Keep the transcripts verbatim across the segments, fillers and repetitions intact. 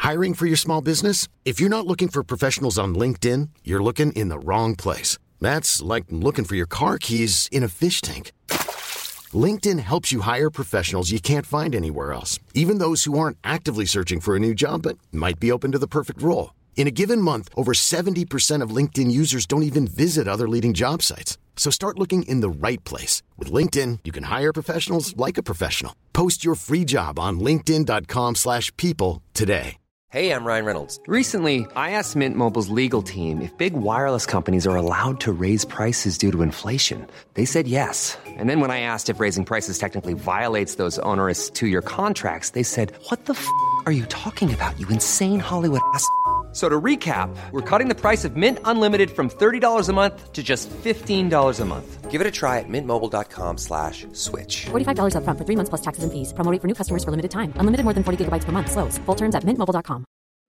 Hiring for your small business? If you're not looking for professionals on LinkedIn, you're looking in the wrong place. That's like looking for your car keys in a fish tank. LinkedIn helps you hire professionals you can't find anywhere else, even those who aren't actively searching for a new job but might be open to the perfect role. In a given month, over seventy percent of LinkedIn users don't even visit other leading job sites. So start looking in the right place. With LinkedIn, you can hire professionals like a professional. Post your free job on linkedin.com slash people today. Hey, I'm Ryan Reynolds. Recently, I asked Mint Mobile's legal team if big wireless companies are allowed to raise prices due to inflation. They said yes. And then when I asked if raising prices technically violates those onerous two-year contracts, they said, what the f*** are you talking about, you insane Hollywood ass f- So to recap, we're cutting the price of Mint Unlimited from thirty dollars a month to just fifteen dollars a month. Give it a try at mintmobile.com slash switch. forty-five dollars up front for three months plus taxes and fees. Promo rate for new customers for limited time. Unlimited more than forty gigabytes per month. Slows full terms at mint mobile dot com.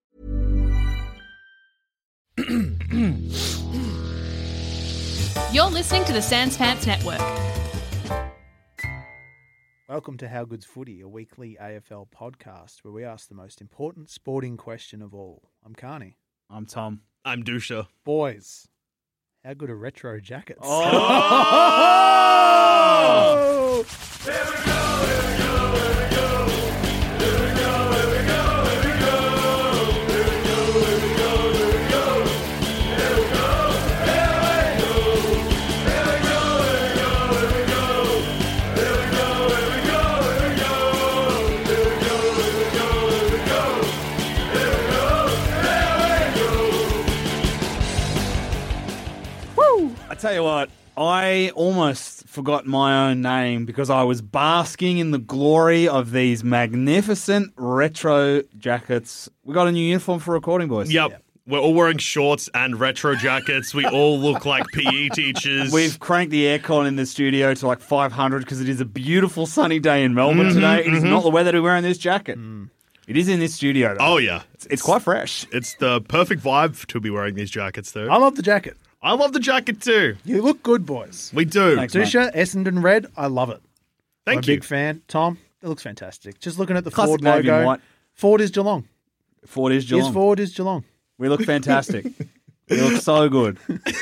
You're listening to the Sans Pants Network. Welcome to How Good's Footy, a weekly A F L podcast where we ask the most important sporting question of all. I'm Carney. I'm Tom. I'm Dusha. Boys, how good are retro jackets? Oh! Oh! Here we go, here we go, here we go. Here we go, here we go, here we go. Here we go, here we go, here we go. Here we go, here we go. Here we go, here we go, here we go. Here we go, here we go, here we go. Here we go, here we go, here we go. Here we go, here we go. Woo! I tell you what, I almost forgot my own name because I was basking in the glory of these magnificent retro jackets. We got a new uniform for recording, boys. Yep. yep. We're all wearing shorts and retro jackets. We all look like P E teachers. We've cranked the aircon in the studio to like five hundred because it is a beautiful sunny day in Melbourne mm-hmm, today. It mm-hmm. is not the weather to be wearing this jacket. Mm. It is in this studio, though. Oh, yeah. It's, it's quite fresh. It's the perfect vibe to be wearing these jackets, though. I love the jacket. I love the jacket, too. You look good, boys. We do. Thanks, Dusha, Essendon Red, I love it. Thank I'm you. a big fan. Tom, it looks fantastic. Just looking at the Classic Ford logo. White. Ford is Geelong. Ford is Geelong. Yes, Ford is Geelong. We look fantastic. We look so good.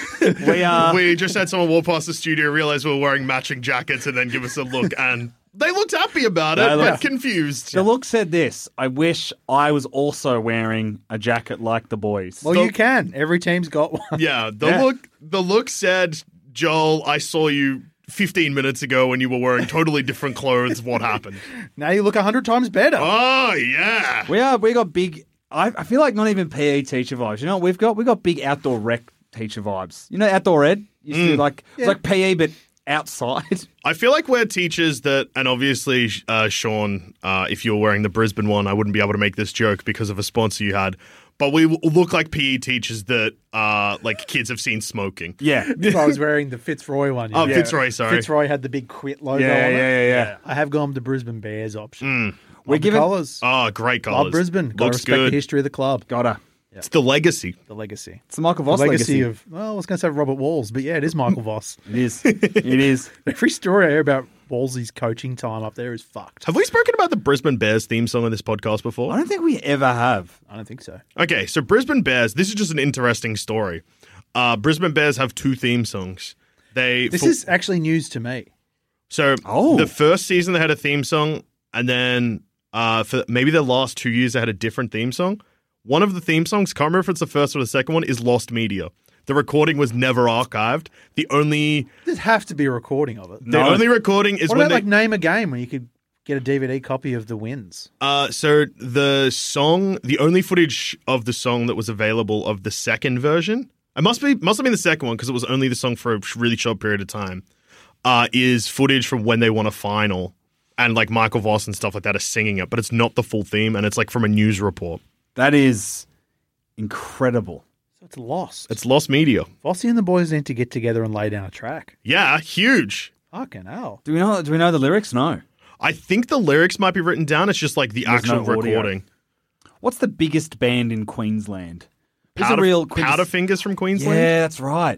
We are. We just had someone walk past the studio, realize we were wearing matching jackets, and then give us a look, and they looked happy about it, They but look- confused. The look said this: I wish I was also wearing a jacket like the boys. Well, The- you can. Every team's got one. Yeah, the Yeah. look. The look said, "Joel, I saw you fifteen minutes ago when you were wearing totally different clothes. What happened?" Now you look a hundred times better. Oh yeah. We are. We got big. I, I feel like not even P E teacher vibes. You know what we've got? We got big outdoor rec teacher vibes. You know, outdoor ed. You see, like Yeah. it's like P E but outside. I feel like we're teachers that, and obviously, uh, Sean, uh, if you were wearing the Brisbane one, I wouldn't be able to make this joke because of a sponsor you had. But we w- look like P E teachers that, uh, like, kids have seen smoking. Yeah. If I was wearing the Fitzroy one. Oh, yeah. Fitzroy, sorry. Fitzroy had the big quit logo Yeah, on yeah, it. yeah, yeah. I have gone with the Brisbane Bears option. Mm. We're We're giving- colours. Oh, great colours. Love Brisbane. Got to Looks respect good. the history of the club. Gotta. It's the legacy. The legacy. It's the Michael The Voss legacy, legacy. of, well, I was going to say Robert Walls, but yeah, it is Michael Voss. It is. It is. Every story I hear about Walls's coaching time up there is fucked. Have we spoken about the Brisbane Bears theme song on this podcast before? I don't think we ever have. I don't think so. Okay, so Brisbane Bears, this is just an interesting story. Uh, Brisbane Bears have two theme songs. They This for- is actually news to me. So Oh. the first season they had a theme song, and then uh, for maybe the last two years they had a different theme song. One of the theme songs, can't remember if it's the first or the second one, is Lost Media. The recording was never archived. The only There'd have to be a recording of it. the only recording is What when about they like Name a Game where you could get a D V D copy of the wins? uh so the song the only footage of the song that was available of the second version, it must be must have been the second one because it was only the song for a really short period of time, uh, is footage from when they won a final. And like Michael Voss and stuff like that are singing it, but it's not the full theme, and it's like from a news report. That is incredible. So it's lost. It's lost media. Vossi and the boys need to get together and lay down a track. Yeah, huge. Fucking hell. Do we know? Do we know the lyrics? No. I think the lyrics might be written down. It's just like the There's actual no audio. recording. What's the biggest band in Queensland? Who's Powder, a real Powderfingers from Queensland? Yeah, that's right.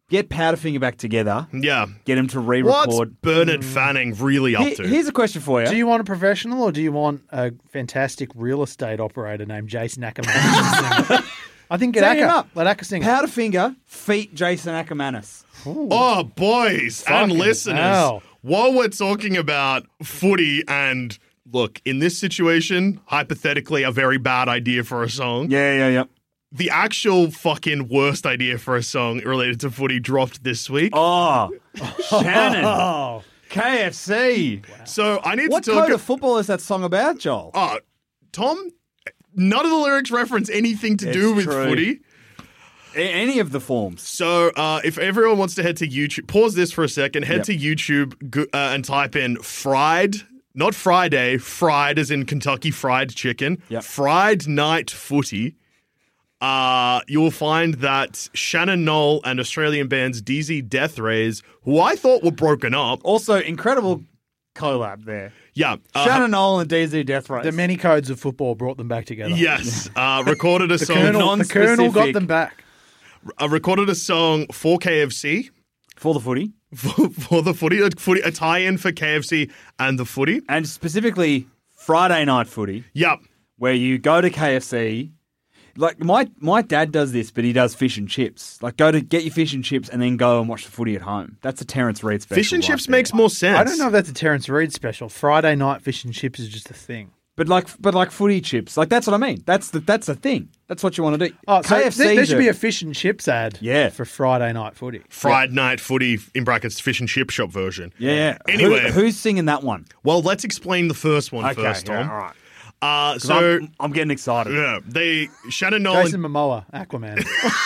get Powderfinger back together. Yeah. Get him to What's re-record. Bernard Fanning really up Here- to? here's a question for you. Do you want a professional or do you want a fantastic real estate operator named Jason Ackerman? I think get Set him Acker. up. Let Acker sing it. Powderfinger feat Jason Ackermanis. Oh, boys and Fucking listeners, hell. while we're talking about footy and look, in this situation, hypothetically, a very bad idea for a song. Yeah, yeah, yeah. The actual fucking worst idea for a song related to footy dropped this week. Oh, Shannon. Oh, K F C. So I need What to talk. code of football is that song about, Joel? Oh, Tom, none of the lyrics reference anything to do It's with true. footy. A- any of the forms. So uh, if everyone wants to head to YouTube, pause this for a second, head Yep. to YouTube go, uh, and type in fried, not Friday, fried as in Kentucky Fried Chicken, Yep. Fried Night Footy. Uh, you'll find that Shannon Knoll and Australian bands D Z Death Rays, who I thought were broken up. Also, incredible collab there. Yeah. uh, Shannon Knoll and D Z Death Race. the many codes of football brought them back together. Yes. Uh, recorded a The song. Colonel, the Colonel got non-specific. them back. uh, recorded a song for K F C. For the footy. For, for the footy, a, footy, a tie-in for K F C and the footy. And specifically Friday night footy, Yep. where you go to K F C. Like, my, my dad does this, but he does fish and chips. Like, go to get your fish and chips and then go and watch the footy at home. That's a Terrence Reid special. Fish and right chips there. makes more sense. I don't know if that's a Terrence Reid special. Friday night fish and chips is just a thing. But like, but like footy chips. Like, that's what I mean. That's the, that's the thing. That's what you want to do. Oh, so K F C there, there should do- be a fish and chips ad Yeah. for Friday night footy. Fried night footy, in brackets, fish and chip shop version. Yeah, yeah. Anyway. Who, who's singing that one? Well, let's explain the first one Okay, first, yeah, Tom. all right. Uh, 'Cause so, I'm, I'm getting excited. yeah, they, Shannon Nolan, Jason Momoa, Aquaman.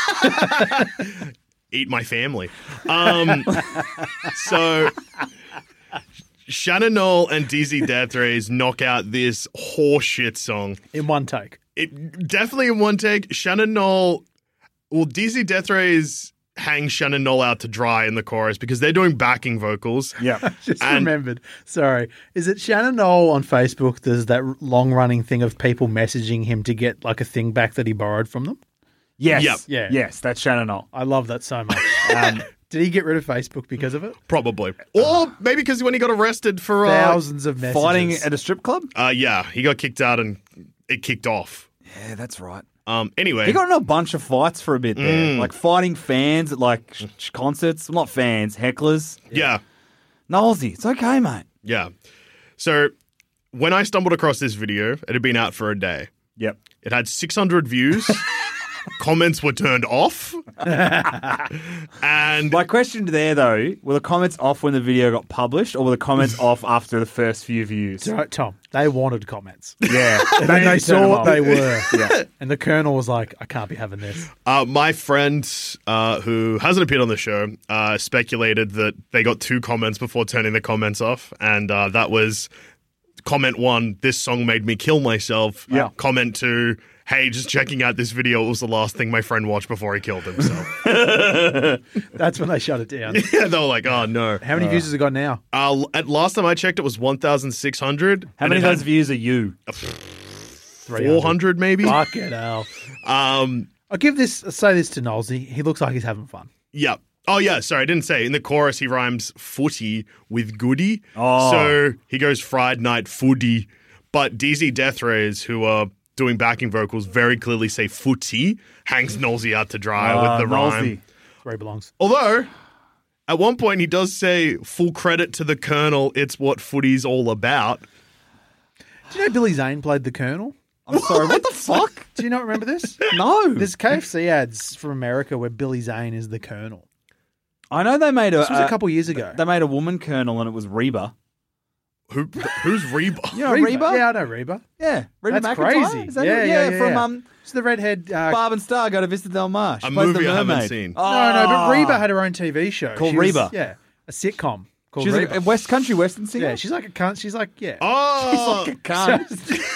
eat my family. Um, so, Shannon Knoll and D Z Death Rays knock out this horseshit song. in one take. It definitely in one take. Shannon Knoll, well, D Z Death Rays hang Shannon Knoll out to dry in the chorus because they're doing backing vocals. Yeah. Just And- remembered. Sorry. Is it Shannon Knoll on Facebook? There's that long running thing of people messaging him to get like a thing back that he borrowed from them. Yes. Yep. Yeah. Yes, that's Shannon Knoll. I love that so much. Um, did he get rid of Facebook because of it? Probably. Or maybe because when he got arrested for uh, Thousands of messages. Fighting at a strip club? uh yeah, he got kicked out and it kicked off. Yeah, that's right. Um anyway. He got in a bunch of fights for a bit there. Like fighting fans at like sh- sh- concerts. Well, not fans, hecklers. yeah. Nosey, it's okay, mate. Yeah. So when I stumbled across this video, it had been out for a day. Yep. It had six hundred views. Comments were turned off. and My question there, though, were the comments off when the video got published or were the comments off after the first few views? So, Tom, they wanted comments. Yeah. And then they saw what they were. Yeah. And the Colonel was like, I can't be having this. uh, my friend, uh, who hasn't appeared on the show, uh, speculated that they got two comments before turning the comments off. And uh, that was comment one, this song made me kill myself. Yeah. Comment two, hey, just checking out this video. It was the last thing my friend watched before he killed himself. That's when they shut it down. Yeah, they were like, oh, no. How many views has it got now? Uh, at last time I checked, it was one thousand six hundred. How many of those views are you? four hundred maybe? Fuck it, hell. Um, I'll give this, I'll say this to Nolsey. He looks like he's having fun. yeah. Oh, yeah, sorry, I didn't say. In the chorus, he rhymes footy with goody. Oh. So he goes fried night footy. But D Z Death Rays, who are doing backing vocals, very clearly say footy, hangs Nolsey out to dry Ah, with the Nolsey. rhyme. That's where he belongs. Although, at one point, he does say, full credit to the Colonel, it's what footy's all about. Do you know Billy Zane played the Colonel? I'm sorry, what the fuck? Do you not remember this? No. There's K F C ads from America where Billy Zane is the Colonel. I know they made a. This was uh, a couple years ago. They made a woman colonel and it was Reba. Who, who's Reba? You know Reba? Yeah, I know Reba. Yeah. Reba That's McEntire? crazy. Is that yeah, it? yeah, yeah, From yeah. um, It's the redhead. Uh, Barb and Star Go to Vista Del Mar. She A plays movie the I haven't mermaid. seen. no, no, but Oh. Reba had her own T V show Called She was- Reba. Yeah, a sitcom called She's Reba. a West Country Western singer. yeah, she's like a cunt. She's like, yeah. Oh, Cunt.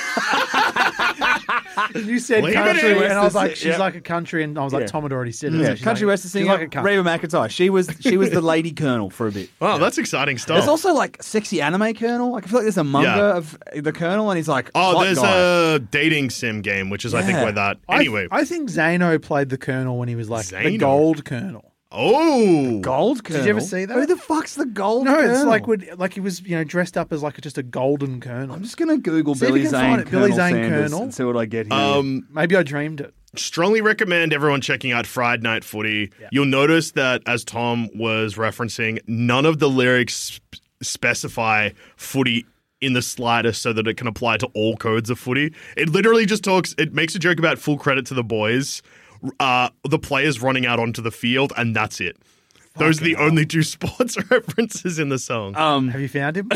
You said Leave it country, in. and I was like, Yeah. she's like a country, and I was like, Yeah. Tom had already said it. Yeah, So she's country like, Western she's singer, like a cunt. Reba McEntire. She was she was the lady colonel for a bit. wow, that's exciting stuff. There's also like sexy anime colonel. Like I feel like there's a manga Yeah. of the colonel, and he's like, Oh, hot there's guy. a dating sim game, which is I think Yeah. where that. I- Anyway, I, think Zano played the Colonel when he was like the Zano? gold Colonel. Oh, Gold Colonel. Did you ever see that? Who the fuck's the Gold No, Colonel? it's like when, like he was, you know, dressed up as like just a golden colonel. I'm just going to Google See if Billy you can Zane find it. Billy Colonel Zane Sanders Colonel. and see what I get here. um, Maybe I dreamed it. strongly recommend everyone checking out Friday Night Footy. Yeah. You'll notice that, as Tom was referencing, none of the lyrics sp- specify footy in the slightest so that it can apply to all codes of footy. It literally just talks, it makes a joke about full credit to the boys, uh, the players running out onto the field, and that's it. Those are the only two sports references in the song. um, Have you found him?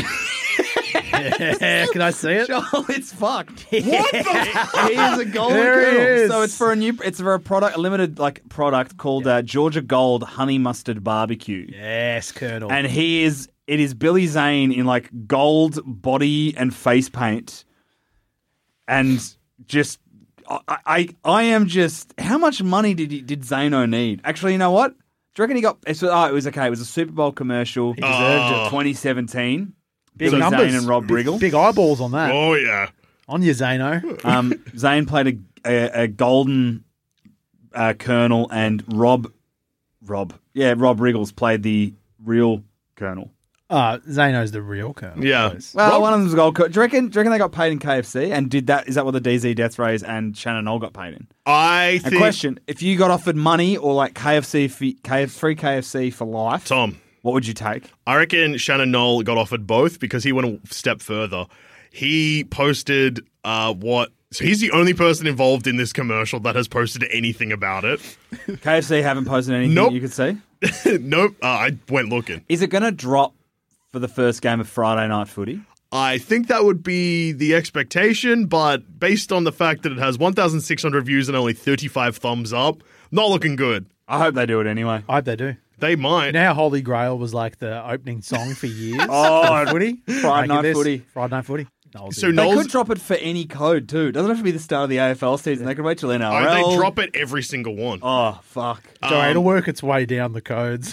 Yeah, can I see it? Joel, it's fucked. What the He is a golden There he colonel. is. So it's for a new, it's for a product, a limited like product called uh, Georgia Gold Honey Mustard Barbecue. Yes, Colonel. And he is, it is Billy Zane in like gold body and face paint, and just, I, I, I am just. How much money did he, did Zano need? Actually, you know what? Do you reckon he got? It's, oh, it was okay. It was a Super Bowl commercial. He deserved Oh. it. twenty seventeen. Big Billy numbers. Zane and Rob Riggle. Big eyeballs on that. Oh, yeah. On you, Zano. Um, Zane played a, a, a golden uh, colonel, and Rob, Rob, yeah, Rob Riggles played the real colonel. Uh, Zano's the real Colonel. Yeah. Please. Well, Rob- one of them was a gold. Co- do you reckon? Do you reckon they got paid in K F C? And did that? Is that what the D Z Death Rays and Shannon Knoll got paid in? I A think. question: if you got offered money or like K F C, for, K F, free K F C for life, Tom. what would you take? I reckon Shannon Knoll got offered both because he went a step further. He posted uh, what. So he's the only person involved in this commercial that has posted anything about it. K F C haven't posted anything Nope. that you could see. Nope. Uh, I went looking. Is it going to drop for the first game of Friday Night Footy? I think that would be the expectation, but based on the fact that it has one thousand six hundred views and only thirty-five thumbs up, not looking good. I hope they do it anyway. I hope they do. They might. You know how Holy Grail was like the opening song for years? Oh, For footy? Friday Make it Night this. Footy. Friday Night Footy. No, So They Knowles- could drop it for any code too. It doesn't have to be the start of the A F L season. They could wait till N R L. Oh, they drop it every single one. Oh fuck! So it'll work its way down the codes.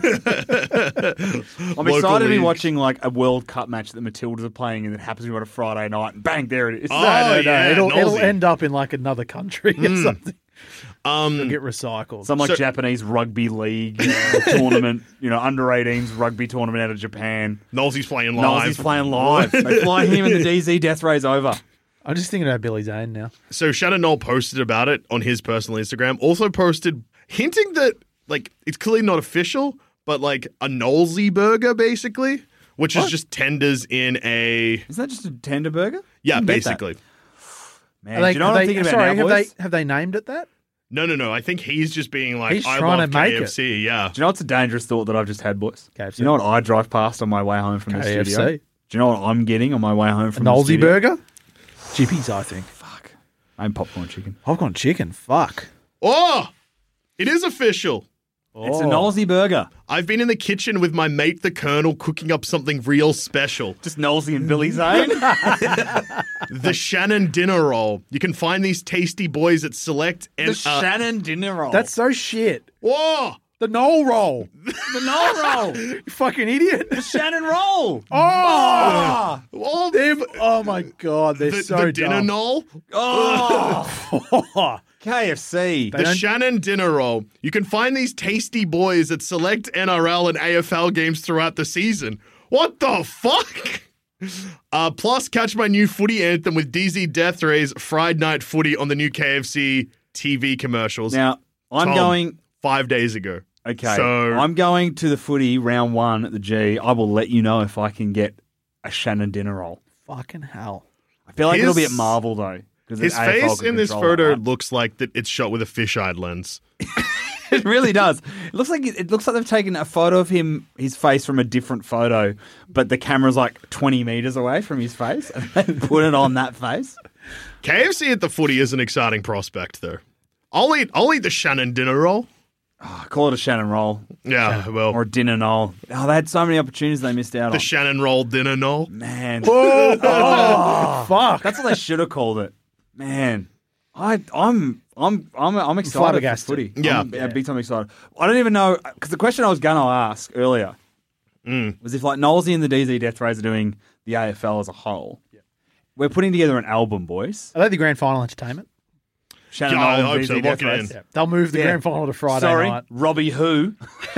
I'm Local excited to be leagues. watching like a World Cup match that Matildas are playing, and it happens to be on a Friday night. And bang, there it is. Oh, no, no, yeah, it'll, it'll nosy. end up in like another country or something. Um, It'll get recycled. Some like So- Japanese rugby league uh, tournament, you know, under eighteens rugby tournament out of Japan. Knowlesy's playing live. Knowles playing live. They fly him and the D Z Death Rays over. I'm just thinking about Billy Zane now. So Shannon Knoll posted about it on his personal Instagram. Also posted hinting that like it's clearly not official, but like a Knowlesy burger basically, which is What? just tenders in a Isn't that just a tender burger? yeah, You can get that. basically. Man, Are they, do you know are what I'm they- thinking about sorry, now, have boys? they have they named it that? No, no, no. I think he's just being like, He's I trying love to make K F C. Yeah. Do you know what's a dangerous thought that I've just had, boys? K F C. Do you know what I drive past on my way home from the K F C. studio? Do you know what I'm getting on my way home A from the Knowlesy studio? burger? Chippies, I think. Fuck. I'm popcorn chicken. Popcorn chicken. Fuck. Oh, it is official. It's a Knowlesy burger. I've been in the kitchen with my mate, the Colonel, cooking up something real special. Just Knowlesy and Billy Zane. The Shannon Dinner Roll. You can find these tasty boys at Select and the uh, Shannon dinner roll. That's so shit. Whoa! The Knoll roll. the Knoll roll. You fucking idiot. The Shannon roll. Oh, Oh, them. Oh my god, they're the, so the dinner dumb. knoll. Oh, K F C. The don't- Shannon Dinner Roll. You can find these tasty boys at select N R L and A F L games throughout the season. What the fuck? Uh, plus, catch my new footy anthem with D Z Death Rays Friday Night Footy on the new K F C T V commercials. Now, I'm Tom, going... five days ago. Okay, So- I'm going to the footy round one at the G. I will let you know if I can get a Shannon dinner roll. Fucking hell. I feel like it'll be at His- Marvel, though. 'cause the His A F L face can in this control photo that. looks like that it's shot with a fisheye lens. It really does. It looks like it looks like they've taken a photo of him, his face from a different photo, but the camera's like twenty meters away from his face, and they put it on that face. K F C at the footy is an exciting prospect, though. I'll eat. I'll eat the Shannon Dinner Roll. I call it a Shannon roll Yeah, well, or a dinner knoll. Oh, they had so many opportunities they missed out the on. Shannon Roll Dinner Knoll. Man, Oh, fuck. that's what they should have called it. Man, I, I'm, I'm, I'm, I'm excited for Flabbergasted. footy. Yeah. I'm, yeah, big time excited. I don't even know because the question I was going to ask earlier Mm. was if like Knowlesy and the D Z Death Rays are doing the A F L as a whole. We're putting together an album, boys. Are they the grand final entertainment? Shannon Yeah, I Nolan's hope so. easy Lock death it in. race. Yeah. They'll move the Yeah. grand final to Friday Sorry, night. Robbie who?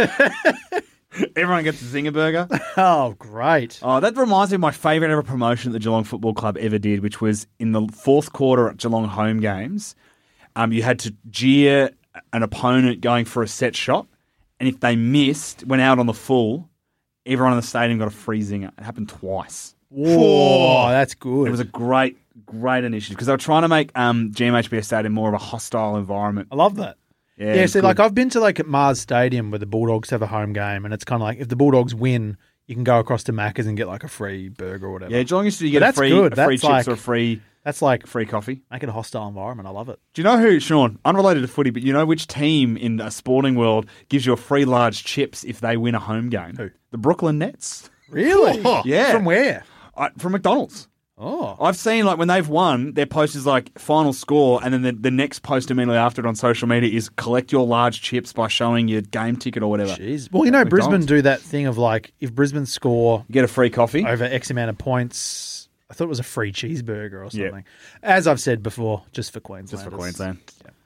Everyone gets a zinger burger. Oh, great. Oh, that reminds me of my favourite ever promotion that the Geelong Football Club ever did, which was in the fourth quarter at Geelong home games. Um, you had to jeer an opponent going for a set shot, and if they missed, went out on the full, everyone in the stadium got a free zinger. It happened twice. Whoa, that's good. It was a great, great initiative because they were trying to make um, G M H B S Stadium more of a hostile environment. I love that. Yeah, Yeah, it's see, good. like I've been to like at Mars Stadium where the Bulldogs have a home game, and it's kind of like if the Bulldogs win, you can go across to Macca's and get like a free burger or whatever. Yeah, Geelong used to But get a that's free, good. a free That's chips like- or a free, That's like free coffee. make it a hostile environment. I love it. Do you know who, Sean, unrelated to footy, but you know which team in a sporting world gives you a free large chips if they win a home game? Who? The Brooklyn Nets. Really? Yeah. From where? I, from McDonald's. Oh, I've seen, like, when they've won, their post is like final score, and then the, the next post immediately after it on social media is collect your large chips by showing your game ticket or whatever. jeez. Well, you know, McDonald's. Brisbane do that thing of like if Brisbane score You get a free coffee. over X amount of points, I thought it was a free cheeseburger or something. As I've said before, just for Queensland. Just for Queensland.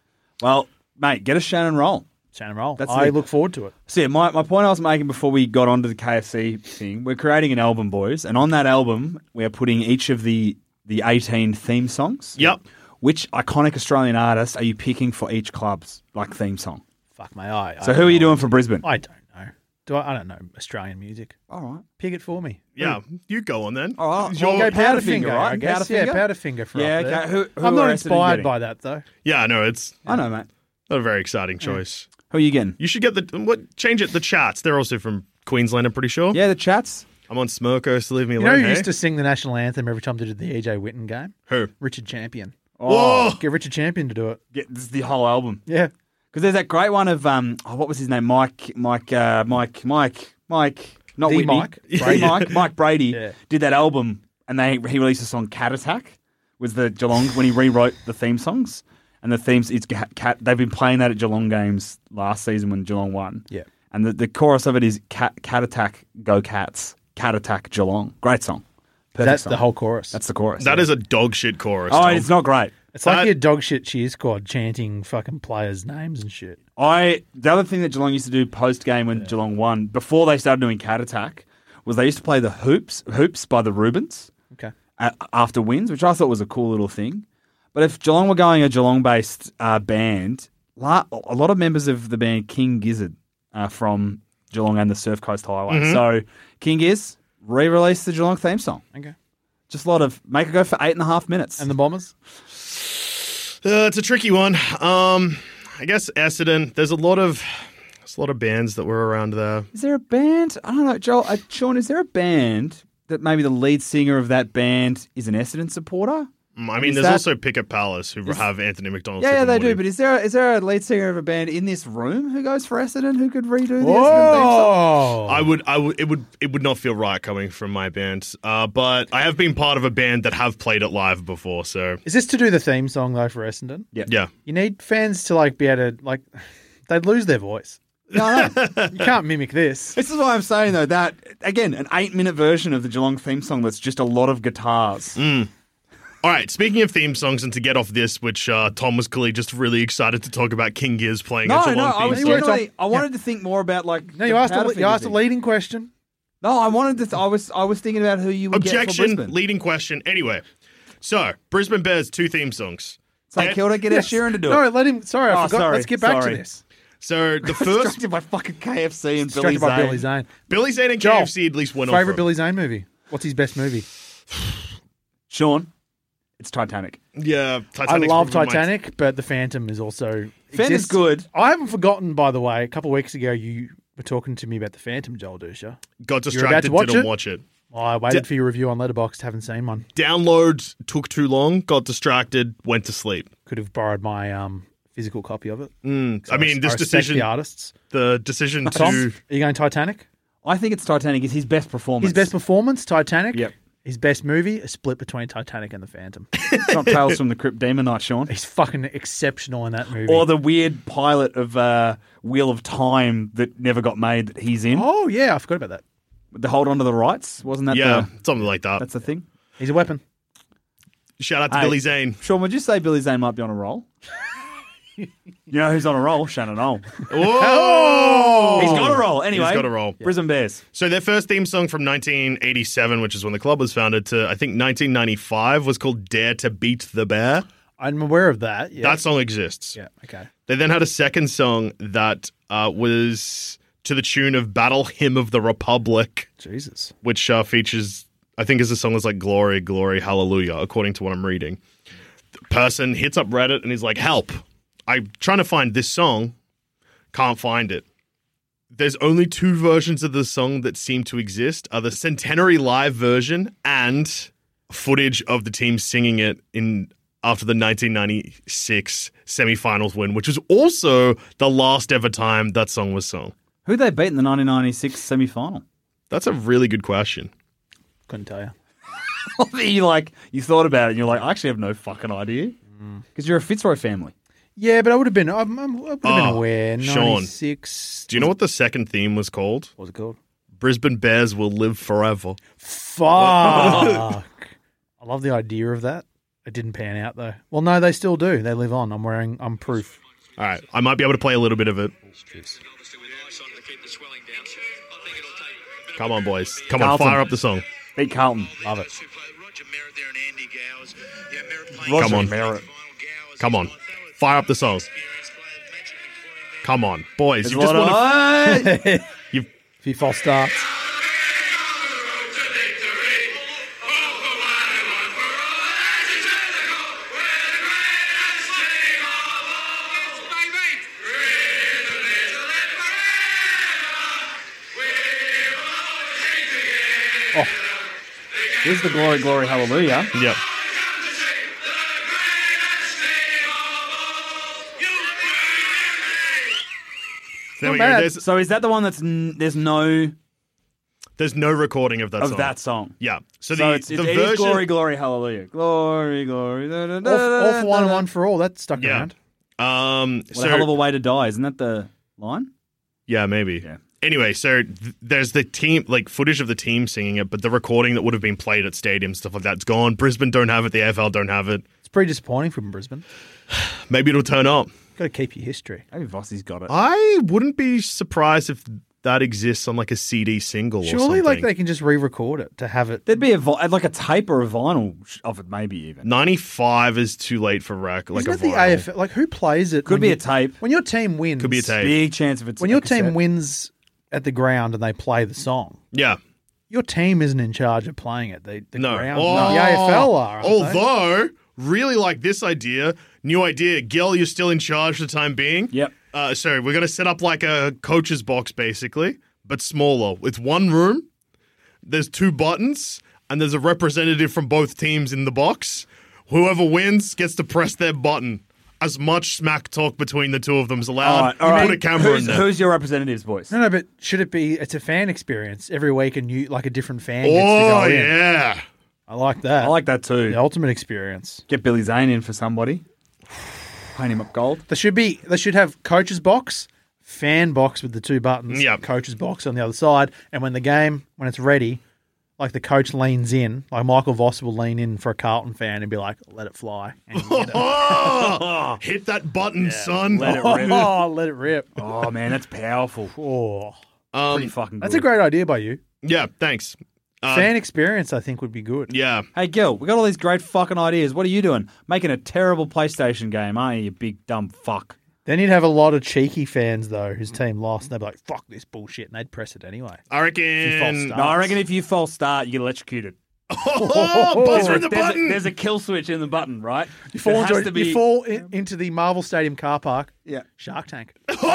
Well, mate, get a Shannon roll. Shannon Roll. That's I the- look forward to it. So yeah, my, my point I was making before we got onto the K F C thing, we're creating an album, boys, and on that album we are putting each of the the eighteen theme songs. Yep. Which iconic Australian artists are you picking for each club's like theme song? Fuck my eye. So who are you doing for Brisbane? I don't know. Do I? I don't know Australian music. All right. Pick it for me. Yeah, you go on then. All right. It's Well, your- Go Powderfinger, Powderfinger, right? I guess. Powderfinger? Yeah, Powderfinger for Yeah, up there. okay. Who- who I'm are not Essendon inspired getting? by that though. yeah, no, it's I know, mate. not a very exciting choice. Who are you getting? You should get the what? Change it. The Chats. They're also from Queensland. I'm pretty sure. Yeah, the chats. I'm on Smirko, so leave me You alone. know who hey? used to sing the national anthem every time they did the E J Witten game? Who? Richard Champion. Whoa! Get Richard Champion to do it. Get, this is the whole album. Yeah. Because there's that great one of um, oh, what was his name? Mike, Mike, uh, Mike, Mike, Mike. Not The Whitney. Mike. The Brady. Mike, Mike Brady Yeah. did that album, and they he released a song "Cat Attack." Was the Geelong when he rewrote the theme songs and the themes? It's cat. They've been playing that at Geelong games last season when Geelong won. Yeah. And the, the chorus of it is "Cat Cat Attack, Go Cats, Cat Attack Geelong." Great song. Perfect That's song. the whole chorus. That's the chorus. That yeah. is a dog shit chorus. Oh, Tom. it's not great. It's like that- your dog shit cheer squad chanting fucking players' names and shit. I the other thing that Geelong used to do post game when Geelong won before they started doing Cat Attack was they used to play the hoops hoops by the Rubens Okay. a after wins, which I thought was a cool little thing. But if Geelong were going a Geelong based uh, band, la- a lot of members of the band King Gizzard are from Geelong and the Surf Coast Highway. So King Giz re-released the Geelong theme song. Okay. Just a lot of make it go for eight and a half minutes. And the Bombers? Uh, it's a tricky one. Um, I guess Essendon. There's a lot of there's a lot of bands that were around there. Is there a band? I don't know, Joel. Uh, Sean, is there a band that maybe the lead singer of that band is an Essendon supporter? Mm, I mean, Is there's that- also Pickett Palace who have Anthony McDonald. Yeah, yeah, they Woody. do. But is there is there a lead singer of a band in this room who goes for Essendon who could redo the Essendon theme song? Oh. I would, I would, it would, it would not feel right coming from my band. Uh, but I have been part of a band that have played it live before, so Is this to do the theme song though for Essendon? Yeah. yeah. You need fans to like be able to like they'd lose their voice. No, no. You can't mimic this. This is why I'm saying though that again, an eight minute version of the Geelong theme song that's just a lot of guitars. All right. Speaking of theme songs, and to get off this, which uh, Tom was clearly just really excited to talk about, King Giz playing a No, Geelong no, I theme was song. generally, I wanted to think more about like. No, you the asked a, Powderfinger you asked a thing. leading question. No, I wanted to. I was I was thinking about who you would get for Objection. Brisbane. Leading question. Anyway, so Brisbane Bears two theme songs. St Kilda, get Ed Sheeran to do No, it. let him. Sorry, I Oh, forgot. sorry, Let's get back sorry. to this. So the first Distracted by fucking K F C and Billy Distracted by Zane. Billy Zane. Billy Zane and Joel, K F C at least went Favorite off. Billy Zane movie? What's his best movie? Sean, it's Titanic. Yeah, I Titanic's love probably my- Titanic, but The Phantom is also. Phantom's exists. good. I haven't forgotten, by the way. A couple of weeks ago, you were talking to me about The Phantom, Joel Dusha. Got You're about distracted, to watch didn't it? watch it. I waited Did- for your review on Letterboxd. Haven't seen one. Download took too long, got distracted, went to sleep. Could have borrowed my um, physical copy of it. Mm, I mean, this respect decision, the artists. the decision Tom, to are you going Titanic? I think it's Titanic. It's his best performance. His best performance, Titanic. Yep. His best movie, a split between Titanic and The Phantom. It's not Tales from the Crypt Demon Night, Sean. He's fucking exceptional in that movie. Or the weird pilot of uh, Wheel of Time that never got made that he's in. oh yeah, I forgot about that. The Hold On to the Rights. Wasn't that yeah, the, something like that. that's the thing? He's a weapon. Shout out to Hey. Billy Zane. Sean, would you say Billy Zane might be on a roll? You know who's on a roll? Shannon Old. Whoa! He's got a roll. Anyway, He's got a roll. Brisbane Bears. So their first theme song from nineteen eighty-seven, which is when the club was founded, to I think nineteen ninety-five, was called Dare to Beat the Bear. I'm aware of that. Yeah. That song exists. Yeah, okay. They then had a second song that uh, was to the tune of Battle Hymn of the Republic, Jesus. which uh, features, I think, is a song that's like Glory, Glory, Hallelujah, according to what I'm reading. The person hits up Reddit and he's like, help. I'm trying to find this song. Can't find it. There's only two versions of the song that seem to exist, are the Centenary Live version and footage of the team singing it in after the nineteen ninety-six semifinals win, which was also the last ever time that song was sung. Who'd they beat in the nineteen ninety-six semi-final? That's a really good question. Couldn't tell you. you like you thought about it and you're like, I actually have no fucking idea. Because you're a Fitzroy family. Yeah, but I would have been. I'm, I'm, I would have been Oh, aware. Sean. ninety-six. Do you know what the second theme was called? What was it called? Brisbane Bears will live forever. Fuck. I love the idea of that. It didn't pan out though. Well, no, they still do. They live on. I'm wearing. I'm proof. All right, I might be able to play a little bit of it. Come on, boys. Come on, Carlton. fire up the song. Beat Carlton. Love it. Come on. Merritt. Come on, fire up the song. Come on, boys. There's You a just lot want of- to. You've Few false starts. Here's the Glory, Glory, Hallelujah. Yep. There we go. bad. There's, So is that the one that's n- there's no there's no recording of that of song. that song? Yeah. So, So the, it's, the it, it version. is Glory, Glory, Hallelujah. Glory, Glory. Da, da, da, All, da, all da, for one, da. one for all. That stuck Yeah. around. Um. What so, a hell of a way to die. Isn't that the line? yeah, maybe. Yeah. Anyway, so th- there's the team, like footage of the team singing it, but the recording that would have been played at stadiums, stuff like that's gone. Brisbane don't have it. The A F L don't have it. It's pretty disappointing from Brisbane. Maybe it'll turn up. Got to keep your history. Maybe Vossi's got it. I wouldn't be surprised if that exists on like a C D single or Surely, something. like they can just re-record it to have it. There'd be a vi- like a tape or a vinyl of it, maybe even. ninety-five is too late for rec. Like Isn't a it the vinyl. A F L? Like who plays it? Could when be you- a tape. When your team wins, Could be a tape. Big chance of it's When a your team cassette. wins at the ground and they play the song, Yeah. your team isn't in charge of playing it. The, the No. ground, Oh, the A F L are. aren't they? Although, really like this idea. New idea. Gil, you're still in charge for the time being. Yep. Uh, so we're going to set up like a coach's box, basically, but smaller. It's one room. There's two buttons, and there's a representative from both teams in the box. Whoever wins gets to press their button. As much smack talk between the two of them is allowed. All right, all you right. put a camera who's, in there. Who's your representatives, boys? No, no, but should it be? It's a fan experience every week, and you like a different fan gets to go Oh, in. yeah. I like that. I like that too. the ultimate experience. Get Billy Zane in for somebody. Paint him up gold. There should be. They should have coach's box, fan box with the two buttons. Yep. Coach's box on the other side, and when the game, when it's ready, like the coach leans in, like Michael Voss will lean in for a Carlton fan and be like, "Let it fly." And you get it. Oh, hit that button, son. let it rip. Oh, let it rip. Oh man, that's powerful. Oh, Um, Pretty fucking good. that's a great idea by you. yeah, thanks. Uh, Fan experience, I think, would be good. yeah. Hey Gil, we got all these great fucking ideas. What are you doing? Making a terrible PlayStation game, aren't you, you big dumb fuck? Then you'd have a lot of cheeky fans though, whose team lost, and they'd be like, "Fuck this bullshit," and they'd press it anyway. I reckon. false No, starts. I reckon if you false start, you get electrocuted. Oh, buzzer in the there's, button. A, there's a kill switch in the button, right? You fall, It into has it- to be. you fall in, into the Marvel Stadium car park. Yeah. Shark Tank.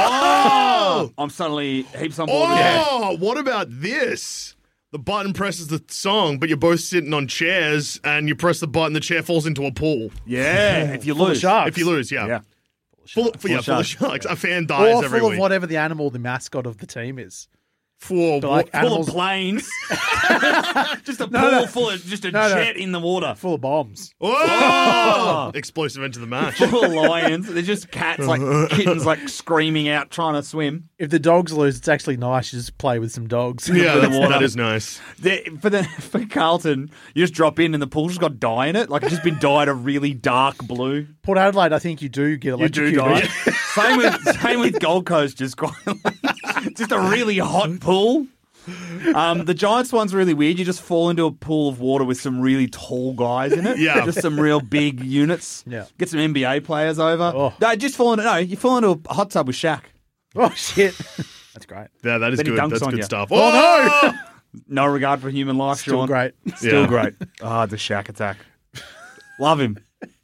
Oh! I'm suddenly heaps on board. with that. Oh, what about this? The button presses the song, but you're both sitting on chairs, and you press the button, the chair falls into a pool. Yeah, if you Full of lose. sharks. If you lose, yeah. Yeah. Full, full, yeah, of full of sharks. sharks. A fan dies Or every full week. of whatever the animal the mascot of the team is. For But like full animals of planes. Just a pool no. full of just a No, no. jet in the water. full of bombs. oh! Explosive into the match. Full of lions. They're just cats, like kittens, like screaming out, trying to swim. If the dogs lose, it's actually nice. You just play with some dogs. Yeah, the that's, water. that is nice. They- For the for Carlton, you just drop in and the pool's just got dye in it. Like it's just been dyed a really dark blue. Port Adelaide, I think you do get You do electrocuted. dye. same with same with Gold Coast. Just got just a really hot pool. Um, the Giants one's really weird. You just fall into a pool of water with some really tall guys in it. Yeah. Just some real big units. Yeah. Get some N B A players over. Oh. No, just fall into no, you fall into a hot tub with Shaq. Oh, shit. That's great. Yeah, that is Then he good. dunks That's on good you. stuff. Oh, no! No regard for human life, Still Sean. great. Still Yeah. great. Ah, the Shaq attack. Love him.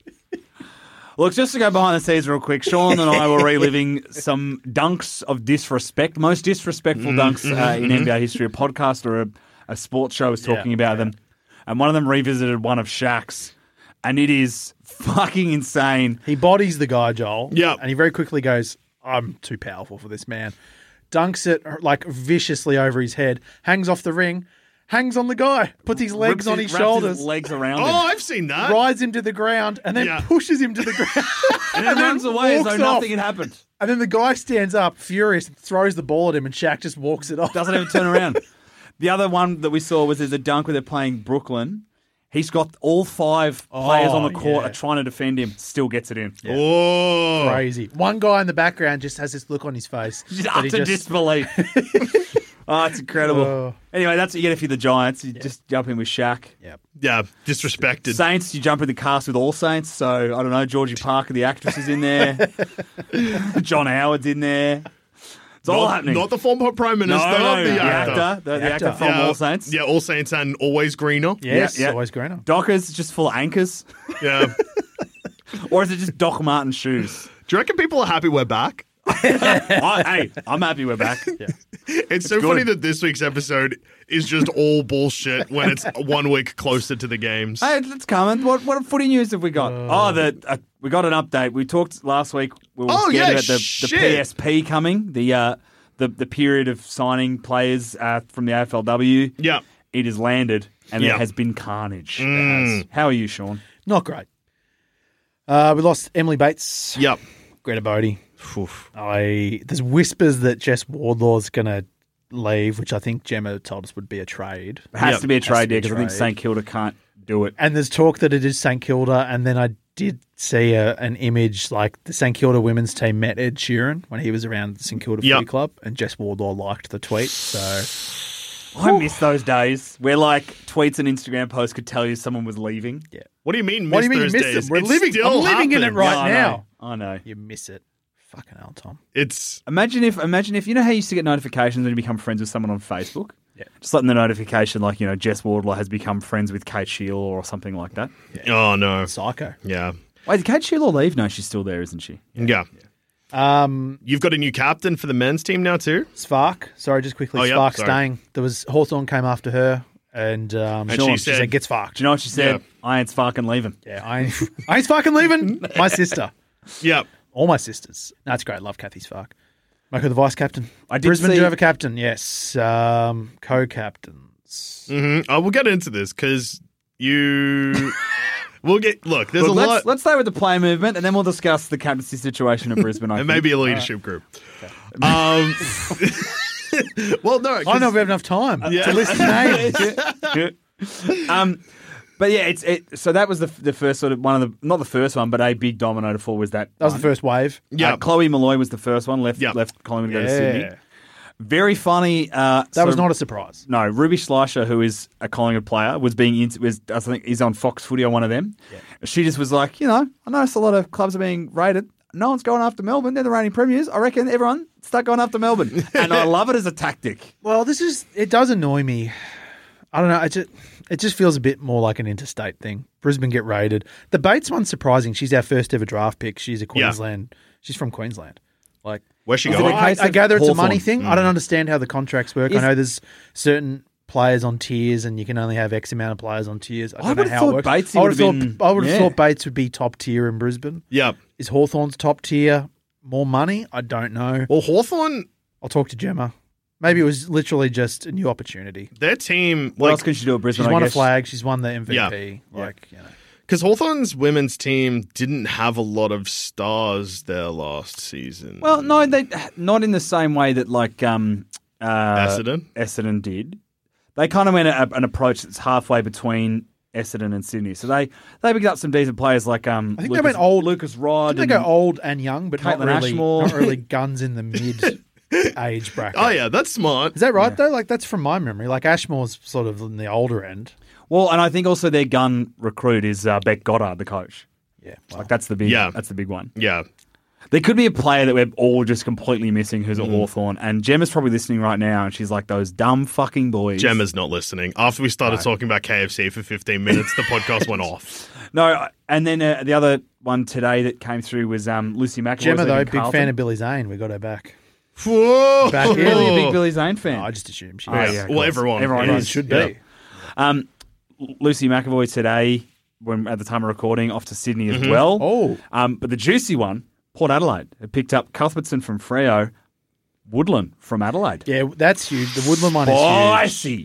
Look, just to go behind the scenes real quick, Sean and I were reliving some dunks of disrespect, most disrespectful dunks uh, in N B A history. A podcast or a, a sports show was talking Yeah, about yeah. them. And one of them revisited one of Shaq's. And it is fucking insane. He bodies the guy, Joel. Yeah. And he very quickly goes, I'm too powerful for this man. Dunks it like viciously over his head, hangs off the ring, hangs on the guy, puts his legs Rips on his- his wraps shoulders, his legs around Oh, him. I've seen that. rides him to the ground, and then Yeah. pushes him to the ground. And then runs away as though walks off. nothing had happened. And then the guy stands up, furious, throws the ball at him, and Shaq just walks it off. Doesn't even turn around. The other one that we saw was there's a dunk where they're playing Brooklyn. He's got all five players on the court yeah. are trying to defend him. Still gets it in. Oh. Crazy. One guy in the background just has this look on his face. Just that he utter just- disbelief. Oh, it's incredible. Oh. Anyway, that's what you get if you're the Giants. You just jump in with Shaq. Yep. Yeah, disrespected. Saints, you jump in the cast with all Saints. So, I don't know, Georgie Parker, the actress, is in there. John Howard's in there. It's all not, happening. Not the former Prime no, Minister, no, the, the actor. actor. The, the The actor actor. from yeah, All Saints. Yeah, All Saints and Always Greener. Yes, Yeah, yeah. always greener. Dockers, just full of anchors. Yeah. Or is it just Doc Marten shoes? Do you reckon people are happy we're back? I, hey, I'm happy we're back. It's so good. funny that this week's episode is just all bullshit when it's one week closer to the games. Hey, it's coming. What what footy news have we got? oh, the uh, we got an update. We talked last week. We were Oh, scared yeah, about the, the shit. P S P coming. The uh, the the period of signing players uh, from the A F L W. Yeah. It has landed, and Yeah. there has been carnage. Mm. How are you, Sean? Not great. Uh, we lost Emily Bates. Yep. Greta Bodie. Oof. I there's whispers that Jess Wardlaw's going to leave, which I think Gemma told us would be a trade. It has Yep. to be a Has to trade be a because I think trade. St Kilda can't do it. And there's talk that it is St Kilda, and then I did see a, an image like the St Kilda women's team met Ed Sheeran when he was around the St Kilda Yep. Footy Club, and Jess Wardlaw liked the tweet. So I miss those days where like tweets and Instagram posts could tell you someone was leaving. yeah, What do you mean? what do you miss mean you those missed days? it? We're It's living. still I'm living in it happening. right Yeah, I now. know. I know. You miss it. Fucking hell, Tom. It's Imagine if, imagine if you know how you used to get notifications when you become friends with someone on Facebook. Yeah. Just letting the notification, like you know, Jess Wardlaw has become friends with Kate Sheila or something like that. oh no. Psycho. Yeah. Wait, did Kate Sheila leave? No, she's still there, isn't she? Yeah. Um, You've got a new captain for the men's team now too. Spark. Sorry, just quickly. Oh, yep, Spark sorry. staying. There was Hawthorn came after her, and, um, And Sean, she said- "Get sparked." Do you know what she said? Yeah. I ain't fucking leaving. Yeah, I, I ain't fucking leaving. My sister. Yep. All my sisters. That's great. Love Kathy Spark. Mako, the vice captain. I did Brisbane see- do have a captain. Yes. Um, co-captains. hmm I will get into this because you. We'll get. Look, there's Look, a let's, lot. let's stay with the play movement, and then we'll discuss the captaincy situation at Brisbane. I It think. may be a leadership group. Um. well, no. 'cause- I don't know if we have enough time Yeah. to list names. um, but yeah, it's it. So that was the the first sort of one of the not the first one, but a big domino to fall was that. That was one. the first wave. Yeah. Uh, Chloe Malloy was the first one. Left Yep. left Collingwood to go to Yeah. Sydney. Very funny. Uh, That was not a surprise. No, Ruby Schleicher, who is a Collingwood player, was being in, was I think he's on Fox Footy on one of them. She just was like, you know, I noticed a lot of clubs are being rated. No one's going after Melbourne. They're the reigning premiers. I reckon everyone start going after Melbourne, and I love it as a tactic. Well, this is it. Does annoy me. I don't know. It just it just feels a bit more like an interstate thing. Brisbane get raided. The Bates one's surprising. She's our first ever draft pick. She's a Queensland. She's from Queensland. Like, Where's she Is it going? a I, case I of gather it's a Hawthorn? money thing. I don't understand how the contracts work. I Is- know there's certain players on tiers, and you can only have X amount of players on tiers. I I don't know would've how thought it works. Batesy I would have would've thought been- I would have yeah. thought Bates would be top tier in Brisbane. Yep. Is Hawthorn's top tier more money? I don't know. Well, Hawthorn. I'll talk to Gemma. Maybe it was literally just a new opportunity. Their team, What like, else can she do at Brisbane? She's I won a guess? flag. She's won the M V P. Yeah. Like, you know. because Hawthorn's women's team didn't have a lot of stars there last season. Well, no, they not in the same way that like um, uh, Essendon? Essendon did. They kind of went a, an approach that's halfway between Essendon and Sydney. So they they picked up some decent players like um. I think Lucas, they went old. Lucas Rod. Didn't they and- go old and young, but not Caitlin really, Ashmore. not really guns in the mid age bracket? Oh yeah, that's smart. Is that right though? Like that's from my memory. Like Ashmore's sort of in the older end. Well, and I think also their gun recruit is uh, Beck Goddard, the coach. Yeah. Like that's the big. Yeah. That's the big one. Yeah, There could be a player that we're all just completely missing who's Mm. at Hawthorn, and Gemma's probably listening right now, and she's like, "Those dumb fucking boys." Gemma's not listening. After we started talking about K F C for fifteen minutes, the podcast went off. No, and then uh, the other one today that came through was um, Lucy McAvoy. Gemma though, big fan of Billy Zane. We got her back. Whoa! Back in. Really a big Billy Zane fan. No, I just assumed she Oh, was. yeah, of Well, course. everyone. Everyone Yeah. Everyone is. should Yeah. be. Um, Lucy McAvoy today, when at the time of recording, off to Sydney as Mm-hmm. well. Oh. Um, but the juicy one, Port Adelaide, it picked up Cuthbertson from Freo, Woodland from Adelaide. Yeah, that's huge. The Woodland one is huge. Spicy.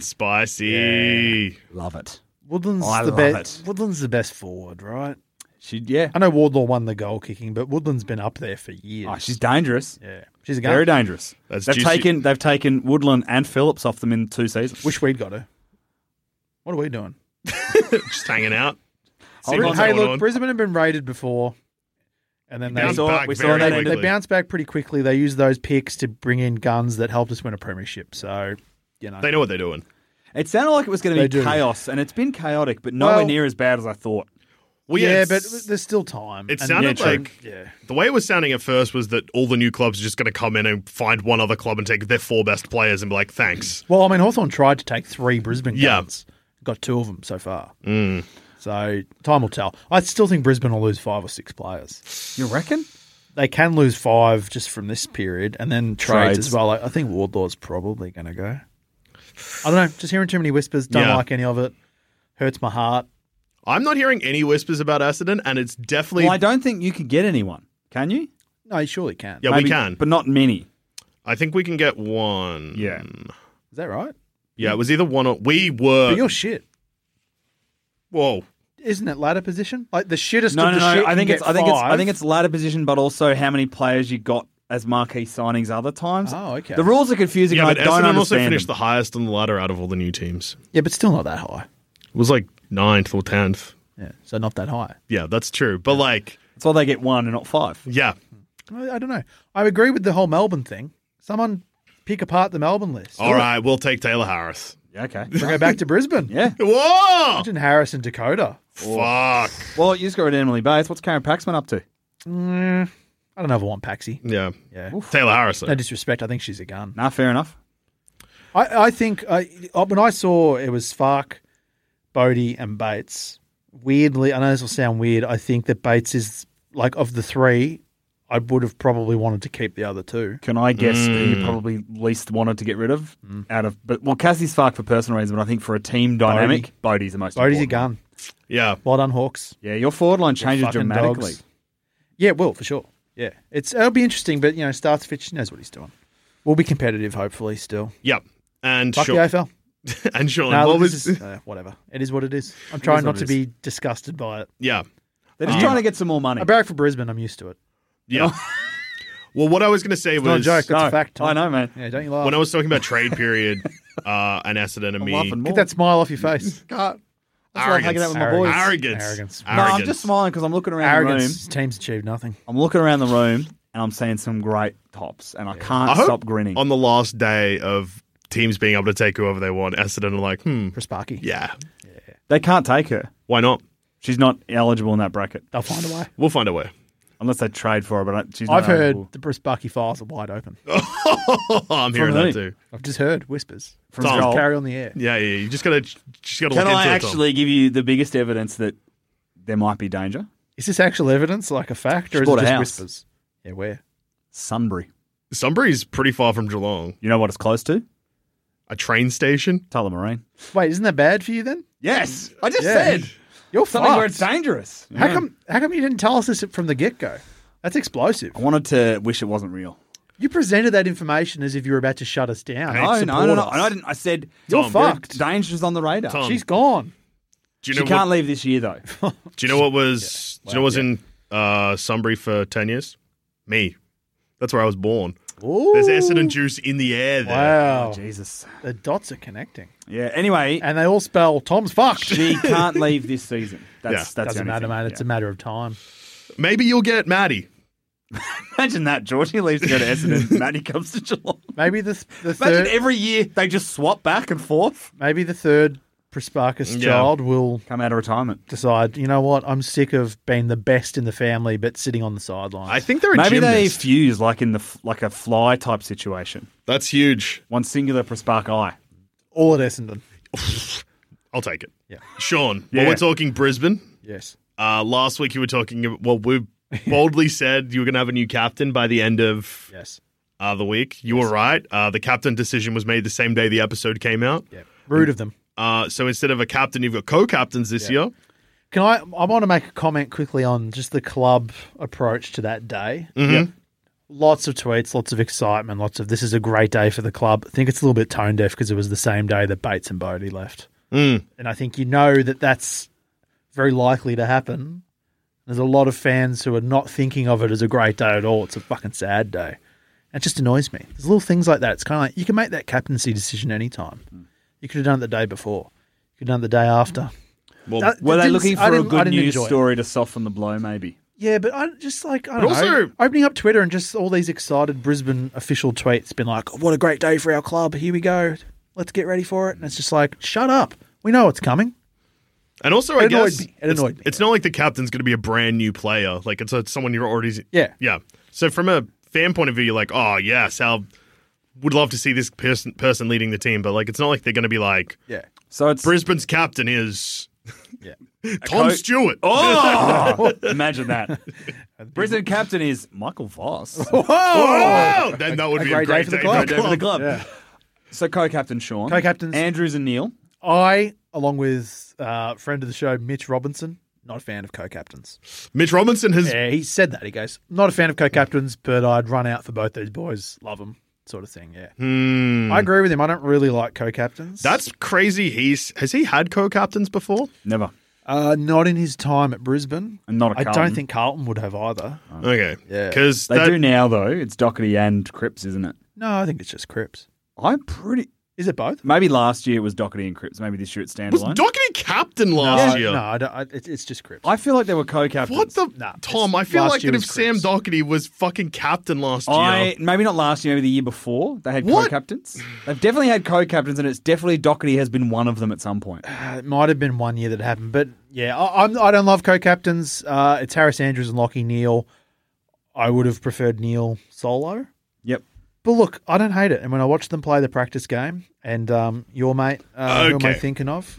Spicy. Love it. Woodland's I the love best. it. Woodland's the best forward, right? She, yeah. I know Wardlaw won the goal kicking, but Woodland's been up there for years. Oh, she's dangerous. yeah, she's a gun. Very dangerous. That's they've juicy. taken they've taken Woodland and Phillips off them in two seasons. Wish we'd got her. What are we doing? Just hanging out. See what's Hey, going look, on. Brisbane have been raided before, and then they Bounced saw it, back we saw very it, they, and they quickly. bounced back pretty quickly. They used those picks to bring in guns that helped us win a premiership. So, you know, They know what they're doing. It sounded like it was going to They be do. chaos, and it's been chaotic, but nowhere Well- near as bad as I thought. Well, yeah, yeah, but it's- there's still time. It And- sounded yeah, true. like yeah. the way it was sounding at first was that all the new clubs are just going to come in and find one other club and take their four best players and be like, thanks. Well, I mean, Hawthorn tried to take three Brisbane Yeah. guns. Got two of them so far. Mm. So time will tell. I still think Brisbane will lose five or six players. You reckon? They can lose five just from this period, and then trades, Trades. as well. I I think Wardlaw's probably going to go. I don't know. Just hearing too many whispers. Don't Yeah. like any of it. Hurts my heart. I'm not hearing any whispers about Essendon, and it's definitely. Well, I don't think you could get anyone. Can you? No, you surely can. yeah, we Maybe- can. but not many. I think we can get one. Yeah. Is that right? Yeah, it was either one or. We were. But you're shit. Whoa. Isn't it ladder position? Like the shittest No, of no, the no. shit I think can it's. get I think it's. I five. think it's ladder position, but also how many players you got as marquee signings other times. Oh, okay. The rules are confusing. Yeah, and but I don't Essendon also understand finished them. the highest on the ladder out of all the new teams. Yeah, but still not that high. It was like ninth or tenth. Yeah, so not that high. Yeah, that's true. But like, That's why they get one and not five. yeah. I, I don't know. I agree with the whole Melbourne thing. Someone pick apart the Melbourne list. All right, we'll take Taylor Harris. Yeah, okay. We'll go back to Brisbane. Yeah. Whoa! Imagine Harris and Dakota. Fuck. Well, you just got rid of Emily Bates. What's Karen Paxman up to? Mm, I don't know if I want Paxi. Yeah. Yeah. Taylor Harris. though. No disrespect. I think she's a gun. Nah, fair enough. I, I think I, when I saw it was Fark, Bodie, and Bates, weirdly, I know this will sound weird, I think that Bates is, like, of the three, I would have probably wanted to keep the other two. Can I guess who Mm. you probably least wanted to get rid of? Out of, but well, Cassie's Fark for personal reasons, but I think for a team dynamic, Bodie's the most. Bodie's a important. gun. Yeah. Well done, Hawks. Yeah, your forward line changes Fucking dramatically. dogs. Yeah, it will, for sure. Yeah. it's It'll be interesting, but, you know, Starts Fitch knows what he's doing. We'll be competitive, hopefully, still. Yep. And Fuck Sean. the A F L. and Sean. No, what look, was? this is, uh, whatever. It is what it is. I'm trying what not it to is. be disgusted by it. yeah. They're just Um, trying to get some more money. I barrack for Brisbane. I'm used to it. Yeah. Well, what I was going to say It's not a was joke. That's No, a fact. Tom. I know, man. Yeah, don't you laugh. when I was talking about trade period uh, and Essendon and I'm me. laughing more. Get that smile off your face. That's why I'm hanging out with my boys. Arrogance. Arrogance. No, I'm just smiling because I'm looking around the room. Arrogance. Teams achieve nothing. I'm looking around the room and I'm seeing some great tops, and I can't I hope stop grinning. on the last day of teams being able to take whoever they want, Essendon are like, hmm, For Sparky. yeah, They can't take her. why not? She's not eligible in that bracket They'll find a way. We'll find a way. unless they trade for her. But I- she's not I've heard eligible. the Bruce Sparky files are wide open. I'm hearing who? that too. I've just heard whispers. From Just Joel. carry on the air. Yeah, yeah. You just gotta, just gotta Can look I into actually give you the biggest evidence that there might be danger? Is this actual evidence, like a fact, or She is bought it a just house. whispers? Yeah, where? Sunbury. it, Tom. Sunbury's pretty far from Geelong. You know what it's close to? A train station. Tullamarine. Wait, isn't that bad for you then? Yes, I just Yeah. said You're something fucked. where it's dangerous. How Yeah. come? How come you didn't tell us this from the get go? That's explosive. I wanted to wish it wasn't real. You presented that information as if you were about to shut us down. No, and no, no, no. support And I us. didn't. I said You're Tom, fucked. Danger's on the radar. Tom. She's gone. Do you She know can't what, leave this year though. Do you know what was? do you know what was in uh, Sunbury for ten years? Me. That's where I was born. Ooh. There's Essendon juice in the air there. Wow. Jesus. The dots are connecting. Yeah. Anyway, And they all spell Tom's fucked. she can't leave this season. That's Yeah. that's the Doesn't only matter, thing. mate. It's Yeah. a matter of time. Maybe you'll get Maddie. Imagine that, George. He leaves to go to Essendon. Maddie comes to Geelong. Maybe the the Imagine third. every year they just swap back and forth. maybe the third Prasparkas Yeah. child will Come out of retirement. decide. You know what? I'm sick of being the best in the family, but sitting on the sidelines. I think they're a Maybe they gymnast. fuse like in the f- like a fly type situation. That's huge. One singular Praspark eye. all at Essendon. I'll take it. Yeah. Sean, Yeah. well, we're talking Brisbane. Yes. Uh, last week you were talking, well, we boldly said you were going to have a new captain by the end of Yes. uh, the week. You were right. Uh, the captain decision was made the same day the episode came out. Yeah. Rude of them. Uh, so instead of a captain, you've got co-captains this year. Can I? I want to make a comment quickly on just the club approach to that day. Mhm. Lots of tweets, lots of excitement, lots of this is a great day for the club. I think it's a little bit tone deaf because it was the same day that Bates and Bodie left, Mm. and I think you know that that's very likely to happen. There's a lot of fans who are not thinking of it as a great day at all. It's a fucking sad day. It just annoys me. There's little things like that. It's kind of like you can make that captaincy decision anytime. You could have done it the day before. You could have done it the day after. Well, That- Were they didn't- looking I for a didn't- I good didn't news enjoy it. story to soften the blow? Maybe. Yeah, but I just like I But don't know, also- opening up Twitter and just all these excited Brisbane official tweets, been like, "What a great day for our club! Here we go, let's get ready for it." And it's just like, shut up, we know it's coming. and also, I It annoyed guess me. It it's, annoyed me. it's not like the captain's going to be a brand new player. Like it's a, someone you're already. Yeah. Yeah. So from a fan point of view, you're like, oh yeah, Sal would love to see this person person leading the team, but like it's not like they're going to be like Yeah, So it's Brisbane's captain is yeah. Tom co- Stewart. Oh, imagine that. Brisbane captain is Michael Voss. Oh, then that would A be great a great day for the day club. for Great day for the club. Yeah. So co-captain Sean, Co-captains. Andrews and Neil. I, along with uh, friend of the show Mitch Robinson, not a fan of co-captains. Mitch Robinson has Yeah, he said that. He goes, not a fan of co-captains, but I'd run out for both these boys. Love them, sort of thing. Yeah, Hmm. I agree with him. I don't really like co-captains. That's crazy. He's has he had co-captains before? Never. uh, not in his time at Brisbane. And not at I Carlton. don't think Carlton would have either. Okay, Yeah. because They do now though. It's Doherty and Cripps, isn't it? No, I think it's just Cripps. I'm pretty. Is it both? Maybe last year it was Doherty and Cripps. Maybe this year it's was standalone. Doherty captain last no, year. no, I don't, I, it's, it's just Cripps. I feel like they were co-captains. What the Nah, Tom? it's- I feel last like year that if was Sam Cripps. Doherty was fucking captain last year. I maybe not last year, maybe the year before. They had What? co-captains. They've definitely had co-captains, and it's definitely Doherty has been one of them at some point. Uh, it might have been one year that it happened, but yeah, I, I'm, I don't love co-captains. Uh, it's Harris Andrews and Lockie Neal. I would have preferred Neal solo. Yep. But look, I don't hate it. And when I watched them play the practice game, and um, your mate, uh, who am I Okay. thinking of?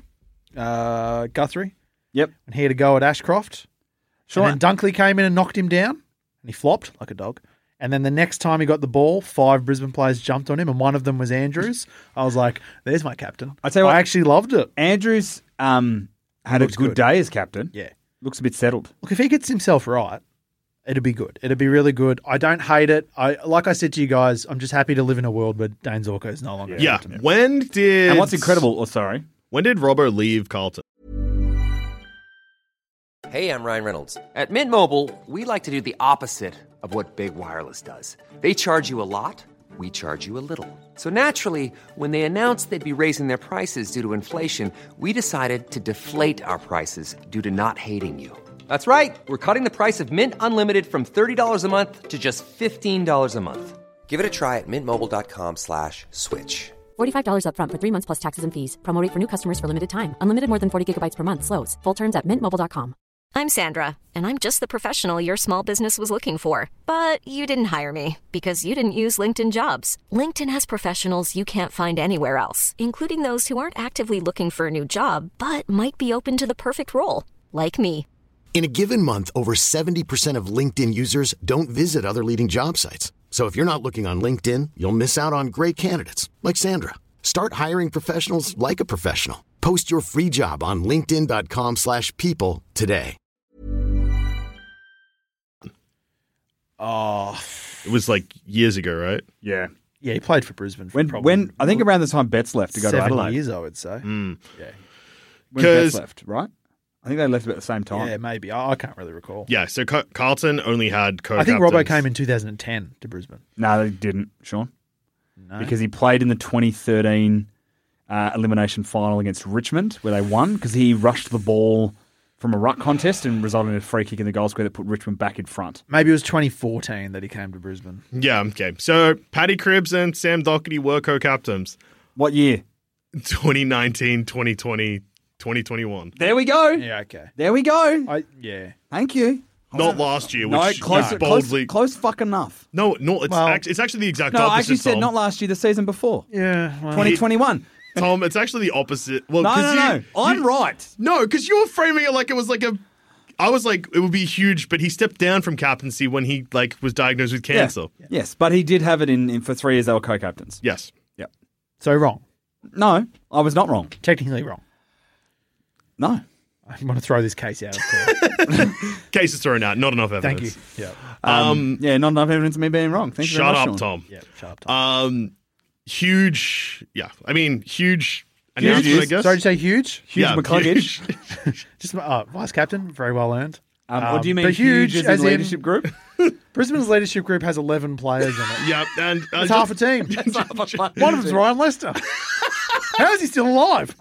Uh, Guthrie. Yep. And he had a go at Ashcroft. Sure. And then Dunkley came in and knocked him down, and he flopped like a dog. And then the next time he got the ball, five Brisbane players jumped on him, and one of them was Andrews. I was like, there's my captain. I tell you what- I actually loved it. Andrews um, had a Looks good, good. day as captain. Yeah. Looks a bit settled. Look, if he gets himself right, it'd be good. It'd be really good. I don't hate it. I like I said to you guys, I'm just happy to live in a world where Dane Zorko is no longer. Yeah. captain. When did And what's incredible, oh, sorry. When did Robbo leave Carlton? Hey, I'm Ryan Reynolds. At Mint Mobile, we like to do the opposite of what Big Wireless does. They charge you a lot, we charge you a little. So naturally, when they announced they'd be raising their prices due to inflation, we decided to deflate our prices due to not hating you. That's right. We're cutting the price of Mint Unlimited from thirty dollars a month to just fifteen dollars a month. Give it a try at mintmobile.com slash switch. forty-five dollars upfront for three months plus taxes and fees. Promo rate for new customers for limited time. Unlimited more than forty gigabytes per month. Slows full terms at mint mobile dot com. I'm Sandra, and I'm just the professional your small business was looking for. But you didn't hire me because you didn't use LinkedIn Jobs. LinkedIn has professionals you can't find anywhere else, including those who aren't actively looking for a new job, but might be open to the perfect role, like me. In a given month, over seventy percent of LinkedIn users don't visit other leading job sites. So if you're not looking on LinkedIn, you'll miss out on great candidates like Sandra. Start hiring professionals like a professional. Post your free job on linkedin.com slash people today. Oh, It was like years ago, right? Yeah. Yeah, he played for Brisbane. For When probably when I think around the time Betts left to go to seven Adelaide. years, I would say. Mm. Yeah, When Betts 'Cause- left, right? I think they left about the same time. yeah, maybe. I, I can't really recall. Yeah, so Car- Carlton only had co I think Robbo came in two thousand ten to Brisbane. No, they didn't, Sean. No, Because he played in the twenty thirteen uh, elimination final against Richmond, where they won, because he rushed the ball from a ruck contest and resulted in a free kick in the goal square that put Richmond back in front. maybe it was twenty fourteen that he came to Brisbane. Yeah, okay. So Paddy Cribs and Sam Doherty were co-captains. What year? twenty nineteen, twenty twenty, twenty twenty-one. There we go. Yeah, okay. There we go. I yeah. Thank you. Not last year, No, which close, is close, boldly... close fuck enough. No, no, it's, Well- act- it's actually the exact No, I opposite, actually said Tom. not last year, the season before. Yeah, well, twenty twenty-one. Tom, it's actually the opposite. Well, No, 'cause no, you- no. I'm you- right. No, because you were framing it like it was like a... I was like, it would be huge, but he stepped down from captaincy when he like was diagnosed with cancer. Yeah. Yes, but he did have it in, in for three years. They were co-captains. Yes. Yep. so wrong. No, I was not wrong. Technically wrong. No. I want to throw this case out of court. Case is thrown out. Not enough Thank you. evidence. Yeah. Um, Yeah, not enough evidence of me being wrong. Thank you very shut much, up, Sean. Tom. Yeah. Shut up. Tom. Um, huge. Yeah, I mean, huge Huge announcement. I news. guess. Sorry to say huge. Huge Yeah, McCluggage. huge. Just uh, vice captain, very well earned. Um, Um, or do you mean but huge, huge as, as in in- leadership group? Brisbane's leadership group has eleven players in it. Yeah, and uh, It's half a team. One of them's Ryan Lester. How is he still alive?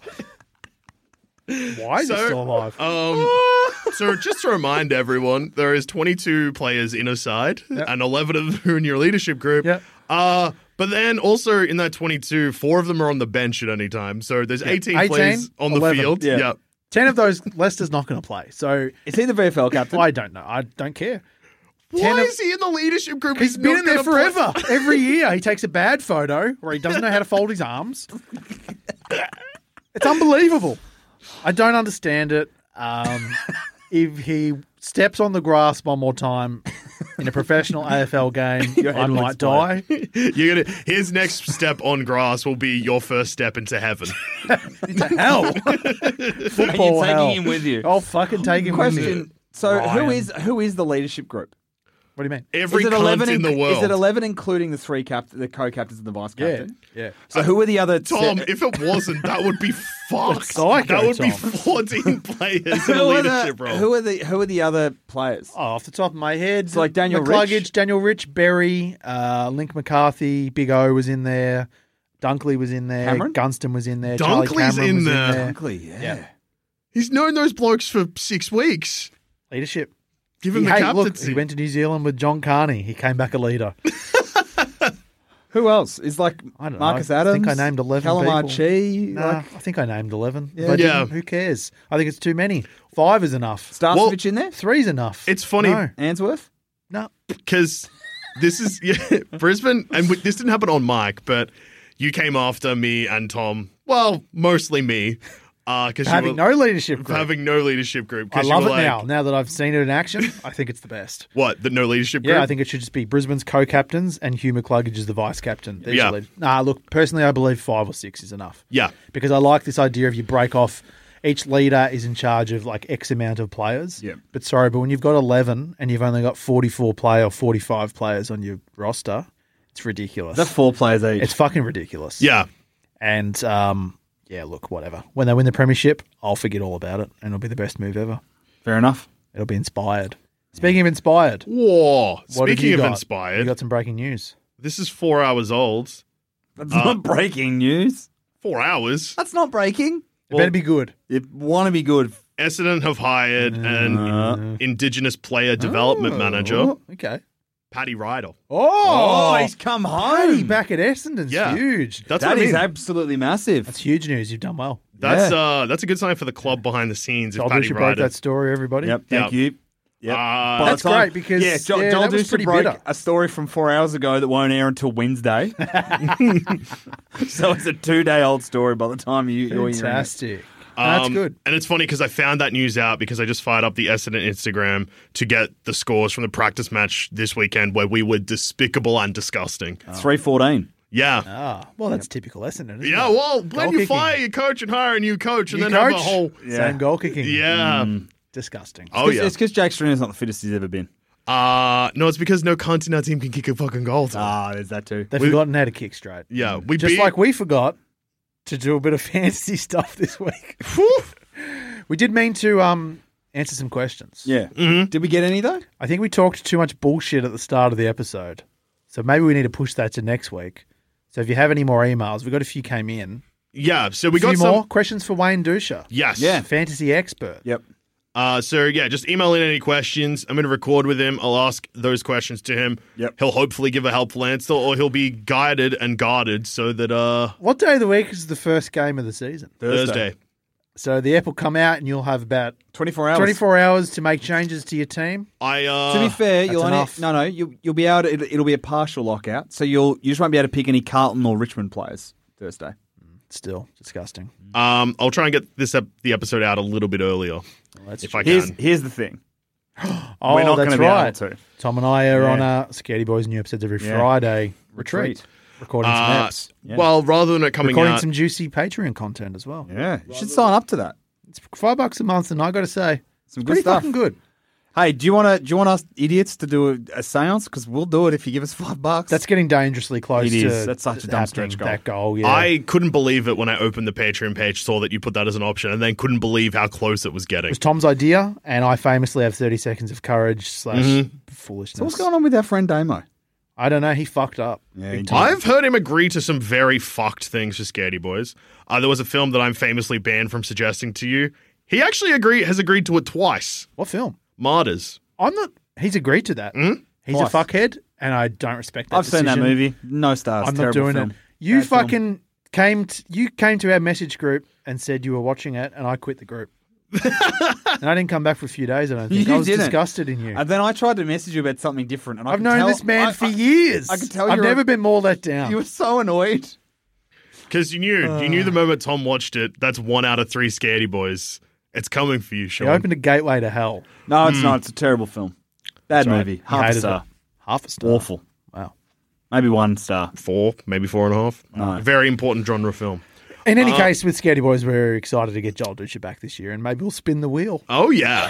Why is he So, still alive? Um, so just to remind everyone, there is twenty-two players in a side, and eleven of them are in your leadership group. Yep. Uh, but then also in that twenty-two, four of them are on the bench at any time. So there's eighteen, eighteen, players on the eleven. field. Yeah. Yep. Ten of those, Lester's not going to play. So Is he the V F L captain? I don't know. I don't care. Why Ten of- is he in the leadership group? He's been not in there gonna play- forever. Every year he takes a bad photo where he doesn't know how to fold his arms. It's unbelievable. I don't understand it. Um, if he steps on the grass one more time in a professional A F L game, Your I head will might explode. die. You're gonna. His next step on grass will be your first step into heaven. Into hell. Football taking hell. him with you. I'll fucking take him with me. Question. So who Ryan. is who is the leadership group? What do you mean? Every is it cunt eleven in the inc- world. Is it eleven including the three cap the co-captains and the vice Yeah, captain? yeah. So who are the other Tom, se- if it wasn't, that would be fucked. psycho, that would be Tom. fourteen players in a who are leadership the, role. Who are the who are the other players? Oh, off the top of my head, So like Daniel McCluggage, Rich? Daniel Rich, Berry, uh, Link McCarthy, Big O was in there, Dunkley was in there, Cameron? Gunston was in there, Charlie Dunkley's Cameron in was there. in there. Dunkley, yeah. Yeah. He's known those blokes for six weeks. Leadership. Give him He, the hey, look, captaincy. he went to New Zealand with John Carney. He came back a leader. Who else is like I don't know. Marcus I Adams? think I named eleven Calamar people. Chi, Nah, like I think I named eleven. Yeah. If I didn't, Yeah. Who cares? I think it's too many. Five is enough. Starcevic Well, in there. Three's enough. It's funny No. Answorth. no. because this is yeah, Brisbane, and w- this didn't happen on mic, but you came after me and Tom. Well, mostly me, because Having you were, no leadership for group. having no leadership group. I 'cause love you it were like, now. Now that I've seen it in action, I think it's the best. What the no leadership group? Yeah, I think it should just be Brisbane's co-captains and Hugh McCluggage is the vice-captain. There's Yeah. your lead. Nah, look, personally, I believe five or six is enough. Yeah. Because I like this idea of you break off, each leader is in charge of like X amount of players. Yeah. But sorry, but when you've got eleven and you've only got forty-four player or forty-five players on your roster, it's ridiculous. That's four players each. It's fucking ridiculous. Yeah. And, um, yeah, look, whatever. When they win the premiership, I'll forget all about it and it'll be the best move ever. Fair enough. It'll be inspired. Speaking of inspired, Whoa. what have Speaking you of got? inspired, You got some breaking news. this is four hours old. That's Uh, not breaking news. Four hours. That's not breaking. It better be good. You want to be good. Essendon have hired an Indigenous player development manager, Oh, okay. Paddy Ryder. Oh, Oh, he's come Paddy home. back at Essendon's Yeah. huge. That's That what I is mean. absolutely massive. That's huge news. You've done well. That's Yeah. uh, that's a good sign for the club behind the scenes. If Joel Paddy Dusha broke Ryder. that story, everybody. Yep. Thank Yep. you. Yep. Uh, By the That's time- great because, yeah, jo- yeah, Joel that was Dusha pretty broke bitter. a story from four hours ago that won't air until Wednesday. So it's a two-day-old story by the time you, you're hearing it. Fantastic. That's Um, good. And it's funny because I found that news out because I just fired up the Essendon Instagram to get the scores from the practice match this weekend where we were despicable and disgusting. three fourteen. Yeah. Ah, well, that's typical Essendon. Isn't Yeah, it? well, when Goal you kicking. fire your coach and hire a new coach and New then have coach, a whole. Yeah. same goal kicking. Yeah. Disgusting. Oh, yeah. It's because Jack Strina's not the fittest he's ever been. Uh, no, it's because no cunt in our team can kick a fucking goal. Tom. Ah, there's that too. They've We- forgotten how to kick straight. Yeah, we Just beat- like we forgot to do a bit of fantasy stuff this week. We did mean to um answer some questions. Yeah. Mm-hmm. Did we get any though? I think we talked too much bullshit at the start of the episode. So maybe we need to push that to next week. So if you have any more emails, we got a few came in. Yeah, so we a few got some more questions for Wayne Dusha. Yes. Yeah. Fantasy expert. Yep. Uh, so yeah, just email in any questions. I'm going to record with him. I'll ask those questions to him. Yep. He'll hopefully give a helpful answer, or he'll be guided and guarded so that uh What day of the week is the first game of the season? Thursday. So the app will come out and you'll have about twenty-four hours. twenty-four hours to make changes to your team. I uh To be fair, that's you'll only, enough. no, no, you, you'll be able to, it'll, it'll be a partial lockout, so you'll you just won't be able to pick any Carlton or Richmond players Thursday. Still disgusting. um I'll try and get this ep- the episode out a little bit earlier that's if I Here's can. here's the thing. Oh, We're not that's gonna be right. able to. Tom and I are Yeah. on uh, Scaredy Boys new episodes every Yeah. Friday retreat. Retreat. Recording some Uh, apps. Yeah. Well, rather than it coming Recording out, some juicy Patreon content as well. Yeah, you should sign up to that. It's five bucks a month, and I got to say, Some it's good pretty stuff. fucking good. Hey, do you want to do you want us idiots to do a, a séance? Because we'll do it if you give us five bucks. That's getting dangerously close It to is. That's such a dumb happening, stretch goal. That goal, yeah. I couldn't believe it when I opened the Patreon page, saw that you put that as an option, and then couldn't believe how close it was It getting. was Tom's idea, and I famously have thirty seconds of courage slash Mm-hmm. foolishness. so what's going on with our friend Damo? I don't know. He fucked up. Yeah, Big he time. I've heard him agree to some very fucked things for Scaredy Boys. Uh, there was a film that I'm famously banned from suggesting to you. He actually agree has agreed to it twice. What film? Martyrs. I'm not. He's agreed to that. Mm? He's Twice. a fuckhead, and I don't respect that I've seen that decision. movie. No stars. I'm not Terrible doing film. it. You Bad film. fucking came. T- you came to our message group and said you were watching it, and I quit the group. And I didn't come back for a few days. I don't think. You I was didn't. disgusted in you. And then I tried to message you about something different, and I I've could known tell- this man I- for I- years. I could tell I've you were- never been more let down. You were so annoyed. Because you knew, you knew the Uh. moment Tom watched it, that's one out of three Scaredy Boys. It's coming for you, Sean. He opened a gateway to hell. No, it's not. It's a terrible film. Bad right. movie. You Half a hated star. Half a star. Awful. Wow. Maybe one star. Four, maybe four and a half. No. Very important genre film. In any Uh, case, with Scaredy Boys, we're excited to get Joel Dusha back this year, and maybe we'll spin the wheel. Oh, yeah.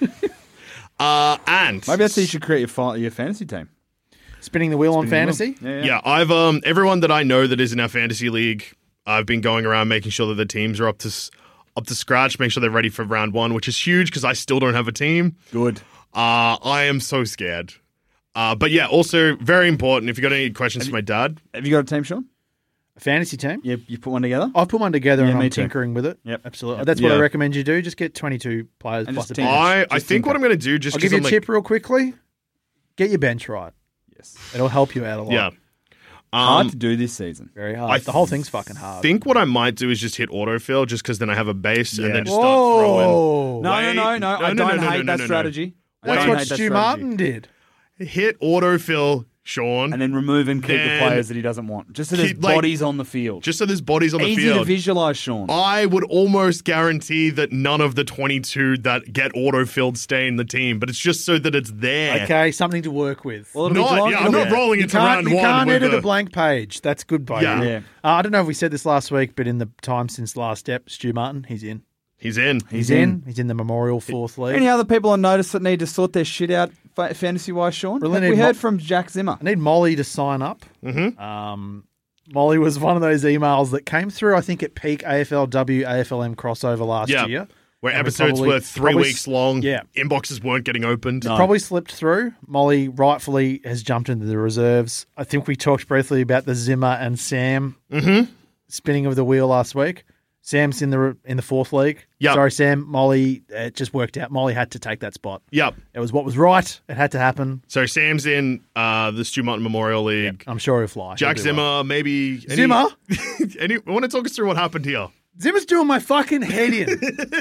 uh, and Maybe that's how you should create your, fa- your fantasy team. Spinning the wheel on Spinning the fantasy. wheel. Yeah, yeah. Yeah, I've um everyone that I know that is in our fantasy league, I've been going around making sure that the teams are up to s- up to scratch, make sure they're ready for round one, which is huge because I still don't have a team. Good. Uh, I am so scared. Uh, but yeah, also very important. If you got any questions for my dad, Have you got a team, Sean? A fantasy team. You, you put one together? I've put one together Yeah, and me I'm too. tinkering with it. Yep. Absolutely. Yep. That's what I Yeah. recommend you do. Just get twenty-two players And plus just a tinker. bench. I, I Just think what tinker. I'm going to do just I'll give you I'm a like, tip real quickly. Get your bench right. Yes. It'll help you out a lot. yeah. Hard Um, to do this season. Very hard. I the whole thing's fucking hard. I think what I might do is just hit autofill just because then I have a base and Yeah. then just start throwing. Whoa. No, Wait, no, no, no. no, I no, don't no, no, hate no, that no, no. strategy. I That's don't what hate that Stu strategy. Martin did. Hit autofill, Sean, And then remove and keep Then the players that he doesn't want. Just so there's keep, like- bodies on the field. just so there's bodies on the Easy field. to visualize, Sean. I would almost guarantee that none of the twenty-two that get autofilled stay in the team, but it's just so that it's there. Okay, something to work with. Well, it'll be Not, Geelong- yeah, I'm it'll not be- rolling you into can't, round you one. can't with edit the- a blank page. That's good by Yeah. you. Yeah. Uh, I don't know if we said this last week, but in the time since last step, Stu Martin, he's in. He's in. He's in. He's in the Memorial Fourth League. Any other people on notice that need to sort their shit out fantasy wise, Sean? Really Have need we mo- heard from Jack Zimmer. I need Molly to sign up. Mm-hmm. Um, Molly was one of those emails that came through, I think, at peak A F L W, A F L M crossover last Yeah. year. Where And we episodes probably- were three probably weeks s- long. Yeah. Inboxes weren't getting opened. Probably slipped through. Molly rightfully has jumped into the reserves. I think we talked briefly about the Zimmer and Sam spinning of the wheel last week. Sam's in the in the fourth league. Yep. Sorry, Sam. Molly, it just worked out. Molly had to take that spot. Yep. It was what was right. It had to happen. So Sam's in uh, the Stu Martin Memorial League. I'm sure he'll fly. Jack He'll do Zimmer, well. maybe. Any, Zimmer? any, I want to talk us through what happened here. Zimmer's doing my fucking head in.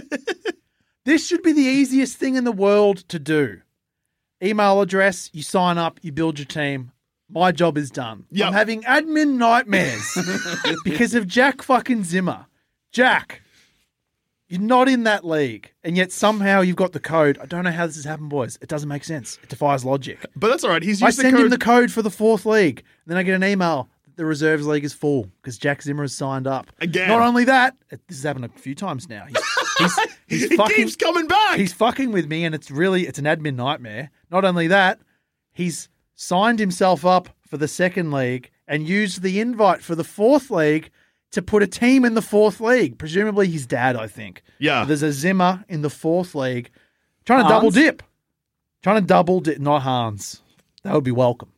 This should be the easiest thing in the world to do. Email address, you sign up, you build your team. My job is done. Yep. I'm having admin nightmares because of Jack fucking Zimmer. Jack, you're not in that league, and yet somehow you've got the code. I don't know how this has happened, boys. It doesn't make sense. It defies logic. But that's all right. He's I used the send code. him the code for the fourth league, and then I get an email. The reserves league is full because Jack Zimmer has signed up. Again. Not only that, this has happened a few times now. He's, He's, he's he fucking, keeps coming back. He's fucking with me, and it's really it's an admin nightmare. Not only that, he's signed himself up for the second league and used the invite for the fourth league to put a team in the fourth league. Presumably his dad, I think. Yeah. So there's a Zimmer in the fourth league trying to Hans? double dip. Trying to double dip, not Hans. That would be welcome.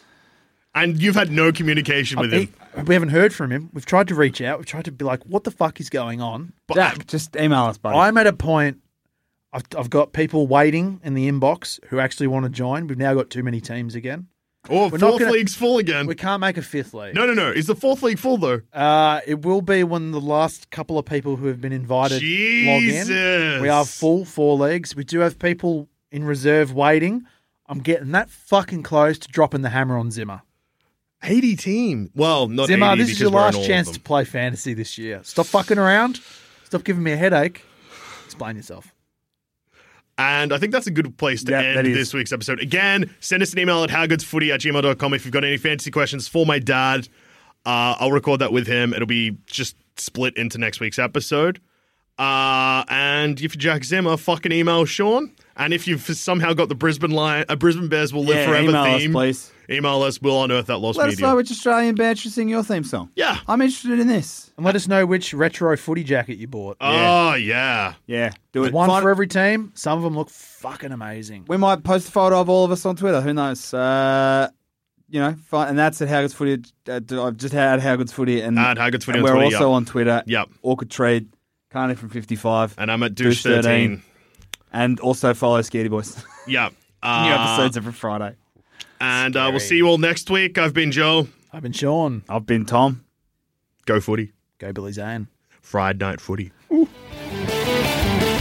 And you've had no communication with him. He- we haven't heard from him. We've tried to reach out. We've tried to be like, what the fuck is going on? But Jack, just email us, buddy. I'm at a point, I've, I've got people waiting in the inbox who actually want to join. We've now got too many teams again. oh, we're not fourth gonna- league's full again. We can't make a fifth league. No, no, no. Is the fourth league full though? Uh, it will be when the last couple of people who have been invited log in. Jesus. We are full four leagues. We do have people in reserve waiting. I'm getting that fucking close to dropping the hammer on Zimmer. eighty team. Well, not Zimmer, eighty this is because your we're in last all chance of to them. play fantasy this year. Stop fucking around. Stop giving me a headache. Explain yourself. And I think that's a good place to Yeah, end that is. this week's episode. Again, send us an email at howgoodsfooty at gmail dot com if you've got any fantasy questions for my dad. Uh, I'll record that with him. It'll be just split into next week's episode. Uh, and if you're Jack Zimmer, fucking email Sean. And if you've somehow got the Brisbane Lion, uh, Brisbane Bears will live Yeah, forever email us, theme, please. email us. We'll unearth that lost Let us media. know which Australian band should sing your theme song. Yeah. I'm interested in this. And let us know which retro footy jacket you bought. Oh, yeah. Yeah, do it. One Find- for every team. Some of them look fucking amazing. We might post a photo of all of us on Twitter. Who knows? Uh, you know, fine. And that's at How Good's Footy. Uh, I've just had How Good's Footy. And, At How Good's Footy and on we're Twitter, also yep. on Twitter. Yep. Orchid Trade, Carney from fifty-five. And I'm at Douche Douche thirteen. And also follow Scaredy Boys. Yeah. New Uh, episodes every Friday. and uh, we'll see you all next week. I've been Joe. I've been Sean. I've been Tom. Go footy. Go Billy Zane. Friday night footy. Ooh.